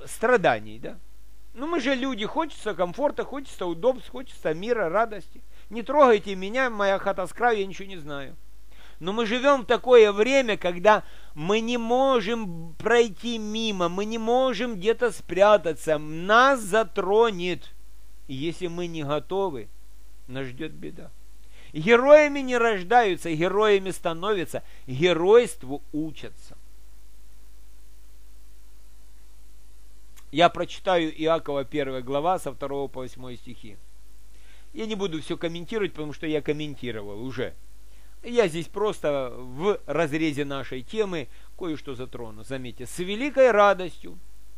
страданий, да? Мы же люди, хочется комфорта, хочется удобств, хочется мира, радости. Не трогайте меня, моя хата с краю, я ничего не знаю. Но мы живем в такое время, когда мы не можем пройти мимо, мы не можем где-то спрятаться, нас затронет. И если мы не готовы, нас ждет беда. Героями не рождаются, героями становятся, геройству учатся. Я прочитаю Иакова 1 глава со 2 по 8 стихи. Я не буду все комментировать, потому что я комментировал уже. Я здесь просто в разрезе нашей темы кое-что затрону. Заметьте, с великой радостью,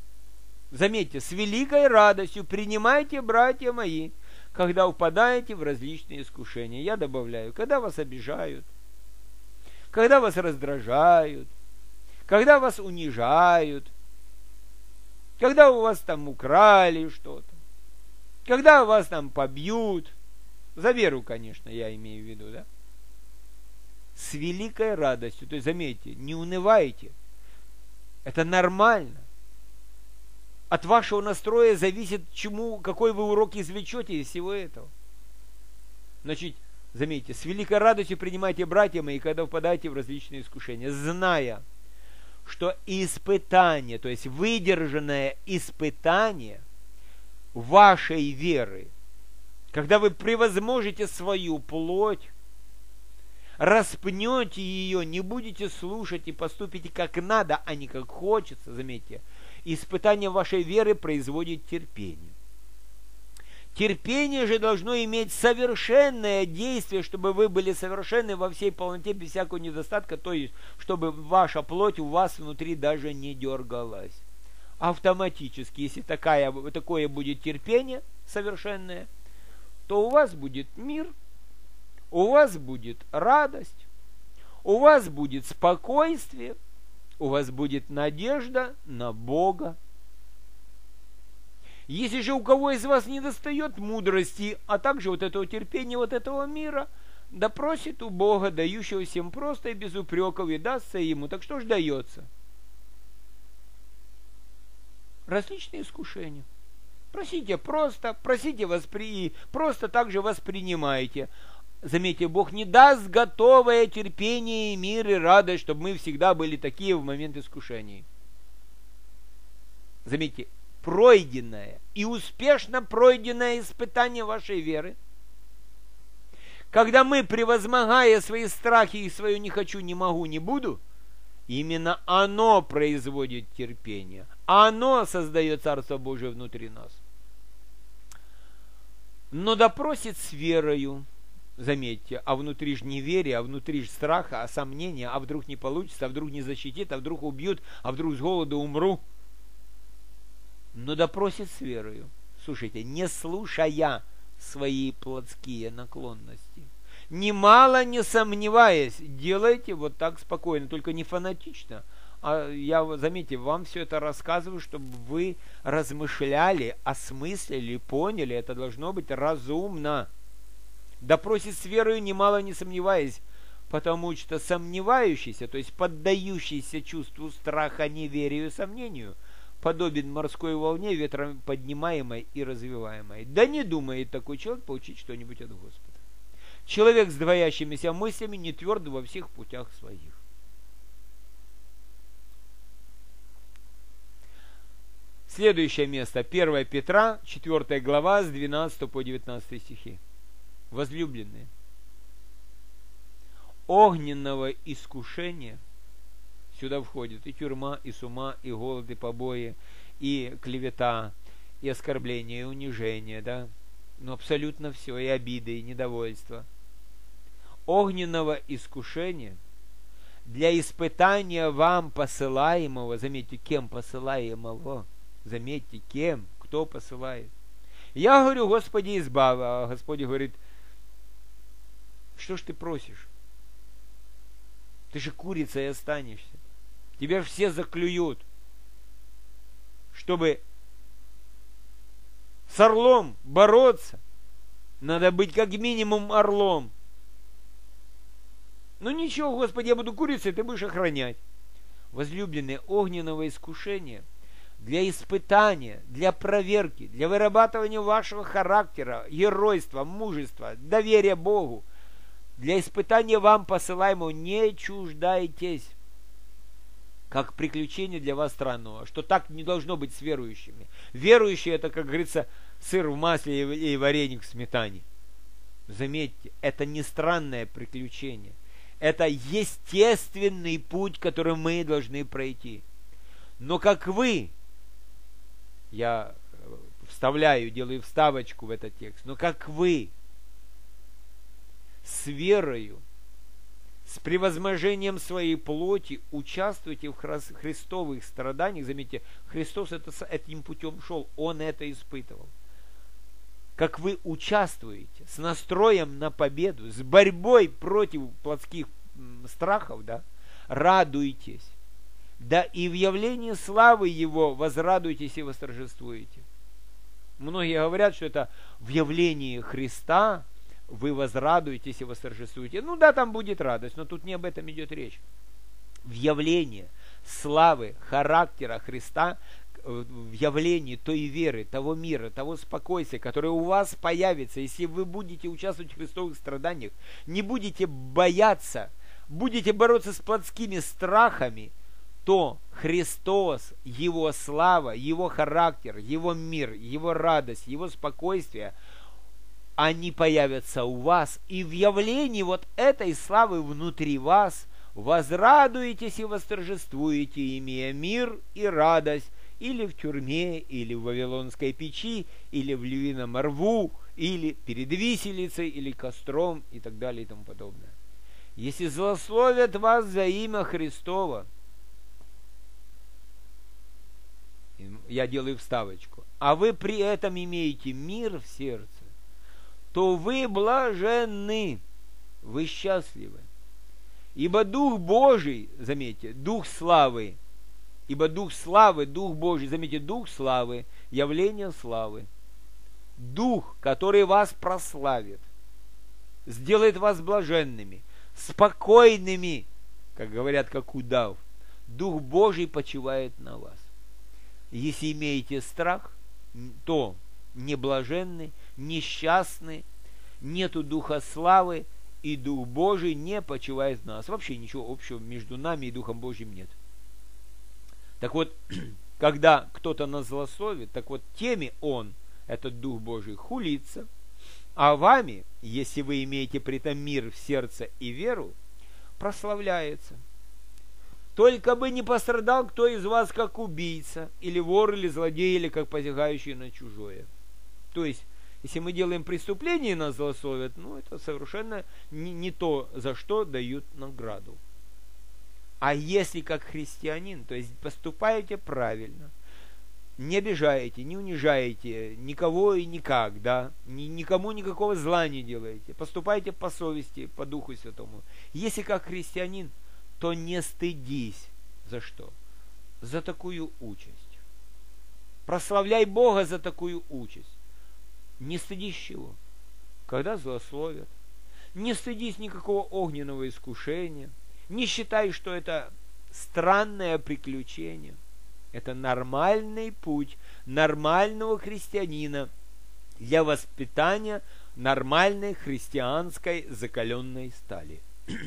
принимайте, братья мои, когда упадаете в различные искушения. Я добавляю, когда вас обижают, когда вас раздражают, когда вас унижают, когда у вас там украли что-то, когда вас там побьют, за веру, конечно, я имею в виду, да? С великой радостью, то есть, заметьте, не унывайте, это нормально. От вашего настроя зависит, какой вы урок извлечете из всего этого. Значит, заметьте, с великой радостью принимайте, братья мои, когда впадаете в различные искушения, зная, что испытание, то есть выдержанное испытание вашей веры, когда вы превозможете свою плоть, распнете ее, не будете слушать и поступите как надо, а не как хочется, заметьте, испытание вашей веры производит терпение. Терпение же должно иметь совершенное действие, чтобы вы были совершенны во всей полноте, без всякого недостатка, то есть, чтобы ваша плоть у вас внутри даже не дергалась. Автоматически, если такое будет терпение совершенное, то у вас будет мир, у вас будет радость, у вас будет спокойствие, у вас будет надежда на Бога. Если же у кого из вас не достает мудрости, а также вот этого терпения, вот этого мира, да просит у Бога, дающего всем просто и без упреков, и дастся ему. Так что ж дается? Различные искушения. Просите просто, просто так же воспринимайте. Заметьте, Бог не даст готовое терпение, мир и радость, чтобы мы всегда были такие в момент искушений. Заметьте, пройденное и успешно пройденное испытание вашей веры, когда мы, превозмогая свои страхи и свое «не хочу, не могу, не буду», именно оно производит терпение, оно создает Царство Божие внутри нас. Но допросит с верою, заметьте, а внутри же неверие, а внутри же страха, а сомнения, а вдруг не получится, а вдруг не защитит, а вдруг убьют, а вдруг с голода умру. Но допросит с верою, слушайте, не слушая свои плотские наклонности, немало не сомневаясь, делайте вот так спокойно, только не фанатично. А я, заметьте, вам все это рассказываю, чтобы вы размышляли, осмыслили, поняли, это должно быть разумно. Допросит с верою, немало не сомневаясь, потому что сомневающийся, то есть поддающийся чувству страха, неверию, сомнению, подобен морской волне, ветром поднимаемой и развиваемой. Да не думает такой человек получить что-нибудь от Господа. Человек с двоящимися мыслями не тверд во всех путях своих. Следующее место. 1 Петра, 4 глава, с 12 по 19 стихи. Возлюбленные, огненного искушения сюда входит и тюрьма, и сума, и голод, и побои, и клевета, и оскорбление, и унижение, да? Ну, абсолютно все, и обиды, и недовольство. Огненного искушения для испытания вам посылаемого, заметьте, кем посылаемого, заметьте, кем, кто посылает. Я говорю, Господи, избави, а Господь говорит, что ж ты просишь? Ты же курицей останешься. Тебя же все заклюют. Чтобы с орлом бороться, надо быть как минимум орлом. Ну ничего, Господи, я буду курицей, ты будешь охранять. Возлюбленные, огненного искушения для испытания, для проверки, для вырабатывания вашего характера, геройства, мужества, доверия Богу. Для испытания вам посылаемого не чуждайтесь, как приключение для вас странного, что так не должно быть с верующими. Верующие — это, как говорится, сыр в масле и вареник в сметане. Заметьте, это не странное приключение. Это естественный путь, который мы должны пройти. Но как вы, я вставляю, делаю вставочку в этот текст, но как вы с верою, с превозможением своей плоти участвуете в христовых страданиях, заметьте, Христос этим путем шел, Он это испытывал. Как вы участвуете с настроем на победу, с борьбой против плотских страхов, да, радуйтесь. Да и в явлении славы Его возрадуйтесь и восторжествуете. Многие говорят, что это в явлении Христа вы возрадуетесь и восторжествуете. Ну да, там будет радость, но тут не об этом идет речь. В явлении славы, характера Христа, в явлении той веры, того мира, того спокойствия, которое у вас появится, если вы будете участвовать в христовых страданиях, не будете бояться, будете бороться с плотскими страхами, то Христос, Его слава, Его характер, Его мир, Его радость, Его спокойствие, они появятся у вас, и в явлении вот этой славы внутри вас возрадуетесь и восторжествуете, имея мир и радость, или в тюрьме, или в вавилонской печи, или в львином рву, или перед виселицей, или костром, и так далее, и тому подобное. Если злословят вас за имя Христово, я делаю вставочку, а вы при этом имеете мир в сердце, то вы блаженны, вы счастливы. Ибо Дух Божий, заметьте, Дух славы, ибо Дух славы, Дух Божий, заметьте, Дух славы, явление славы, Дух, который вас прославит, сделает вас блаженными, спокойными, как говорят, как удав. Дух Божий почивает на вас. Если имеете страх, то неблаженны, несчастны, нету Духа славы, и Дух Божий не почивает в нас. Вообще ничего общего между нами и Духом Божьим нет. Так вот, когда кто-то нас злословит, так вот теми он, этот Дух Божий, хулится, а вами, если вы имеете при этом мир в сердце и веру, прославляется. Только бы не пострадал кто из вас как убийца, или вор, или злодей, или как посягающий на чужое. То есть, если мы делаем преступление и нас злословят, ну, это совершенно не то, за что дают награду. А если как христианин, то есть поступаете правильно, не обижаете, не унижаете никого и никак, да, никому никакого зла не делаете, поступаете по совести, по Духу Святому. Если как христианин, то не стыдись. За что? За такую участь. Прославляй Бога за такую участь. Не стыдись чего? Когда злословят. Не стыдись никакого огненного искушения. Не считай, что это странное приключение. Это нормальный путь нормального христианина для воспитания нормальной христианской закаленной стали.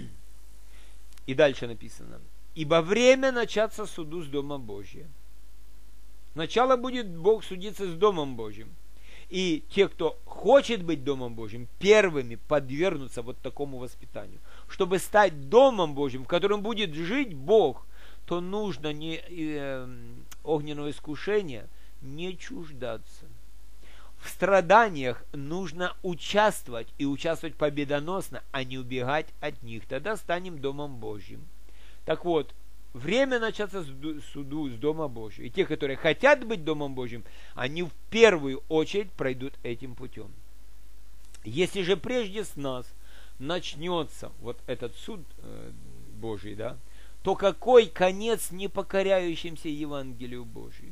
И дальше написано: ибо время начаться суду с Дома Божия. Сначала будет Бог судиться с Домом Божьим. И те, кто хочет быть Домом Божьим, первыми подвергнутся вот такому воспитанию. Чтобы стать Домом Божьим, в котором будет жить Бог, то нужно огненного искушения не чуждаться. В страданиях нужно участвовать, и участвовать победоносно, а не убегать от них. Тогда станем Домом Божьим. Так вот, время начаться суду с Дома Божьего. И те, которые хотят быть Домом Божьим, они в первую очередь пройдут этим путем. Если же прежде с нас начнется вот этот суд Божий, да, то какой конец непокоряющимся Евангелию Божию?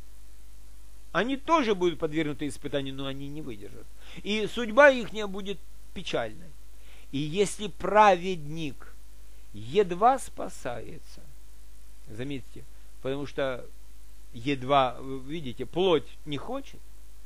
Они тоже будут подвергнуты испытанию, но они не выдержат. И судьба их не будет печальной. И если праведник едва спасается, заметьте, потому что едва, видите, плоть не хочет,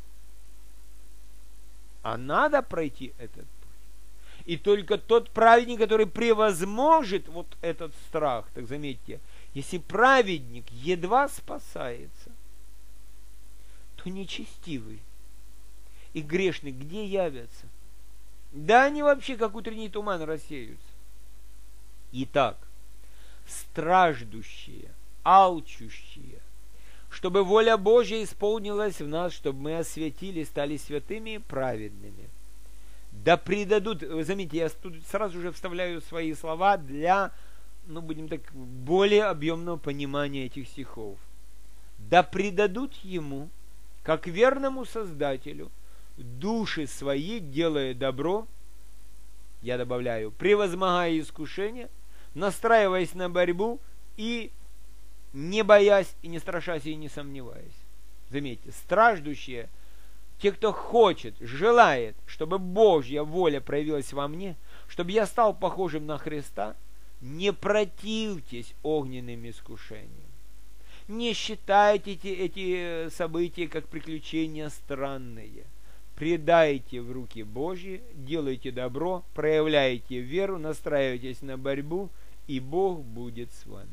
а надо пройти этот путь. И только тот праведник, который превозможет вот этот страх, так заметьте, если праведник едва спасается, то нечестивый и грешный где явятся? Да они вообще как утренний туман рассеются. Итак, страждущие, алчущие, чтобы воля Божья исполнилась в нас, чтобы мы осветили, стали святыми и праведными. Да предадут, вы заметите, я тут сразу же вставляю свои слова для, будем так, более объемного понимания этих стихов. Да предадут ему, как верному Создателю, души свои, делая добро, я добавляю, превозмогая искушения, настраиваясь на борьбу и не боясь, и не страшась, и не сомневаясь. Заметьте, страждущие, те, кто хочет, желает, чтобы Божья воля проявилась во мне, чтобы я стал похожим на Христа, не противьтесь огненным искушениям. Не считайте эти события как приключения странные. Предайте в руки Божьи, делайте добро, проявляйте веру, настраивайтесь на борьбу, и Бог будет с вами.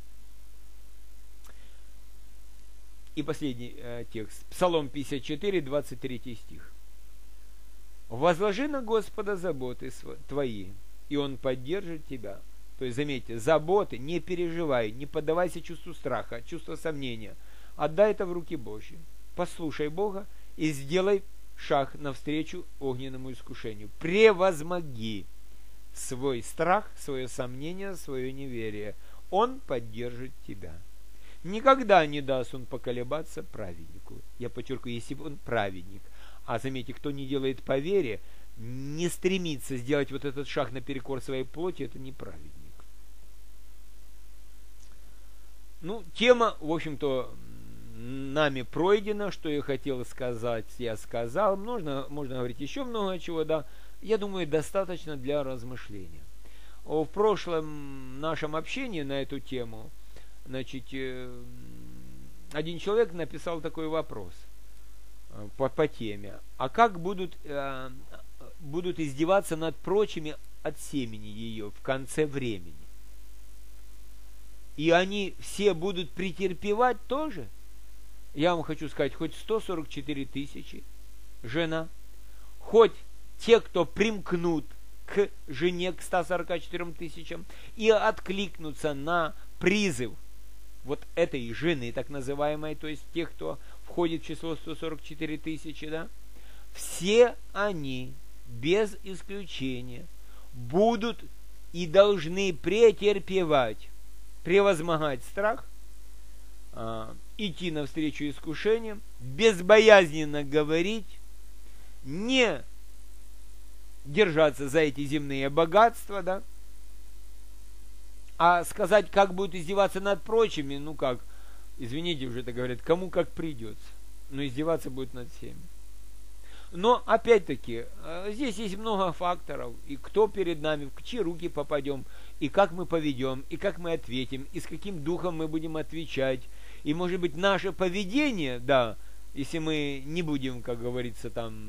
И последний текст. Псалом 54, 23 стих. «Возложи на Господа заботы твои, и Он поддержит тебя». То есть, заметьте, заботы, не переживай, не поддавайся чувству страха, чувству сомнения. Отдай это в руки Божьи. Послушай Бога и сделай шаг навстречу огненному искушению. Превозмоги свой страх, свое сомнение, свое неверие. Он поддержит тебя. Никогда не даст он поколебаться праведнику. Я подчеркиваю, если он праведник. А заметьте, кто не делает по вере, не стремится сделать вот этот шаг наперекор своей плоти, это не праведник. Тема, в общем-то, нами пройдена. Что я хотел сказать, я сказал. Можно говорить еще много чего, да. Я думаю, достаточно для размышления. В прошлом нашем общении на эту тему, один человек написал такой вопрос по теме. А как будут издеваться над прочими от семени ее в конце времени? И они все будут претерпевать тоже? Я вам хочу сказать, хоть 144 тысячи жена, хоть те, кто примкнут к жене, к 144 тысячам, и откликнутся на призыв вот этой жены, так называемой, то есть тех, кто входит в число 144 тысячи, да, все они, без исключения, будут и должны претерпевать, превозмогать страх, идти навстречу искушениям, безбоязненно говорить, не держаться за эти земные богатства, да, а сказать, как будет издеваться над прочими, извините, уже это говорят, кому как придется, но издеваться будет над всеми. Но, опять-таки, здесь есть много факторов, и кто перед нами, в чьи руки попадем, и как мы поведем, и как мы ответим, и с каким духом мы будем отвечать, и, может быть, наше поведение, да, если мы не будем, как говорится,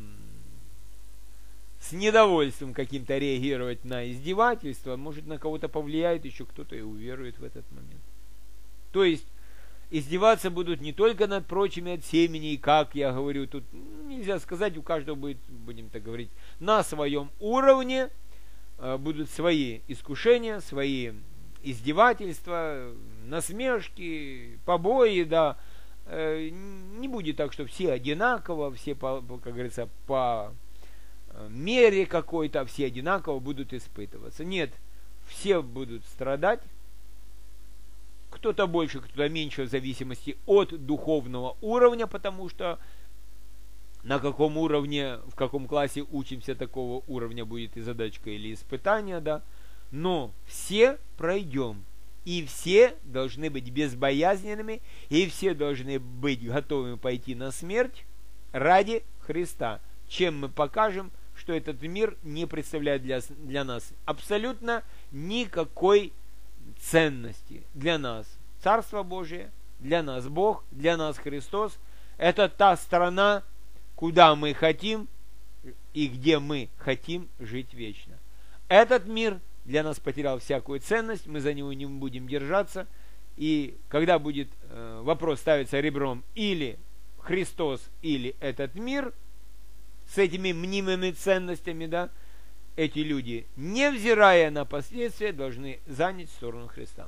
с недовольством каким-то реагировать на издевательство, может, на кого-то повлияет, еще кто-то и уверует в этот момент. То есть, издеваться будут не только над прочими от семени, и как я говорю, тут нельзя сказать, у каждого будет, будем так говорить, на своем уровне будут свои искушения, свои издевательства, насмешки, побои, да. Не будет так, что все одинаково, все, как говорится, по мере какой-то, все одинаково будут испытываться. Нет, все будут страдать, кто-то больше, кто-то меньше, в зависимости от духовного уровня, потому что на каком уровне, в каком классе учимся, такого уровня будет и задачка или испытание, да. Но все пройдем, и все должны быть безбоязненными, и все должны быть готовыми пойти на смерть ради Христа, чем мы покажем, что этот мир не представляет для нас абсолютно никакой ценности. Для нас Царство Божие для нас Бог, для нас Христос. Это та страна, куда мы хотим и где мы хотим жить вечно. Этот мир для нас потерял всякую ценность, мы за него не будем держаться. И когда будет вопрос ставиться ребром или Христос, или этот мир с этими мнимыми ценностями, да, эти люди, невзирая на последствия, должны занять сторону Христа.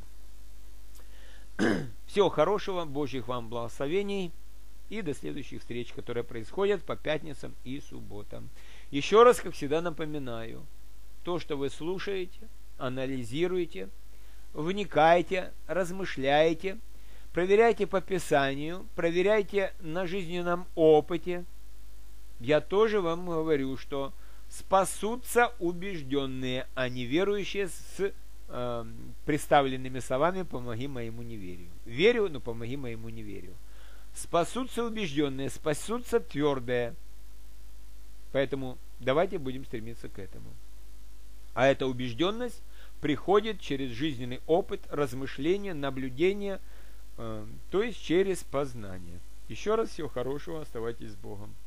Всего хорошего, Божьих вам благословений и до следующих встреч, которые происходят по пятницам и субботам. Еще раз, как всегда, напоминаю, то, что вы слушаете, анализируете, вникайте, размышляйте, проверяйте по Писанию, проверяйте на жизненном опыте. Я тоже вам говорю, что спасутся убежденные, а не верующие с представленными словами «помоги моему неверию». Верю, но помоги моему неверию. Спасутся убежденные, спасутся твердые. Поэтому давайте будем стремиться к этому. А эта убежденность приходит через жизненный опыт, размышления, наблюдения, то есть через познание. Еще раз всего хорошего, оставайтесь с Богом.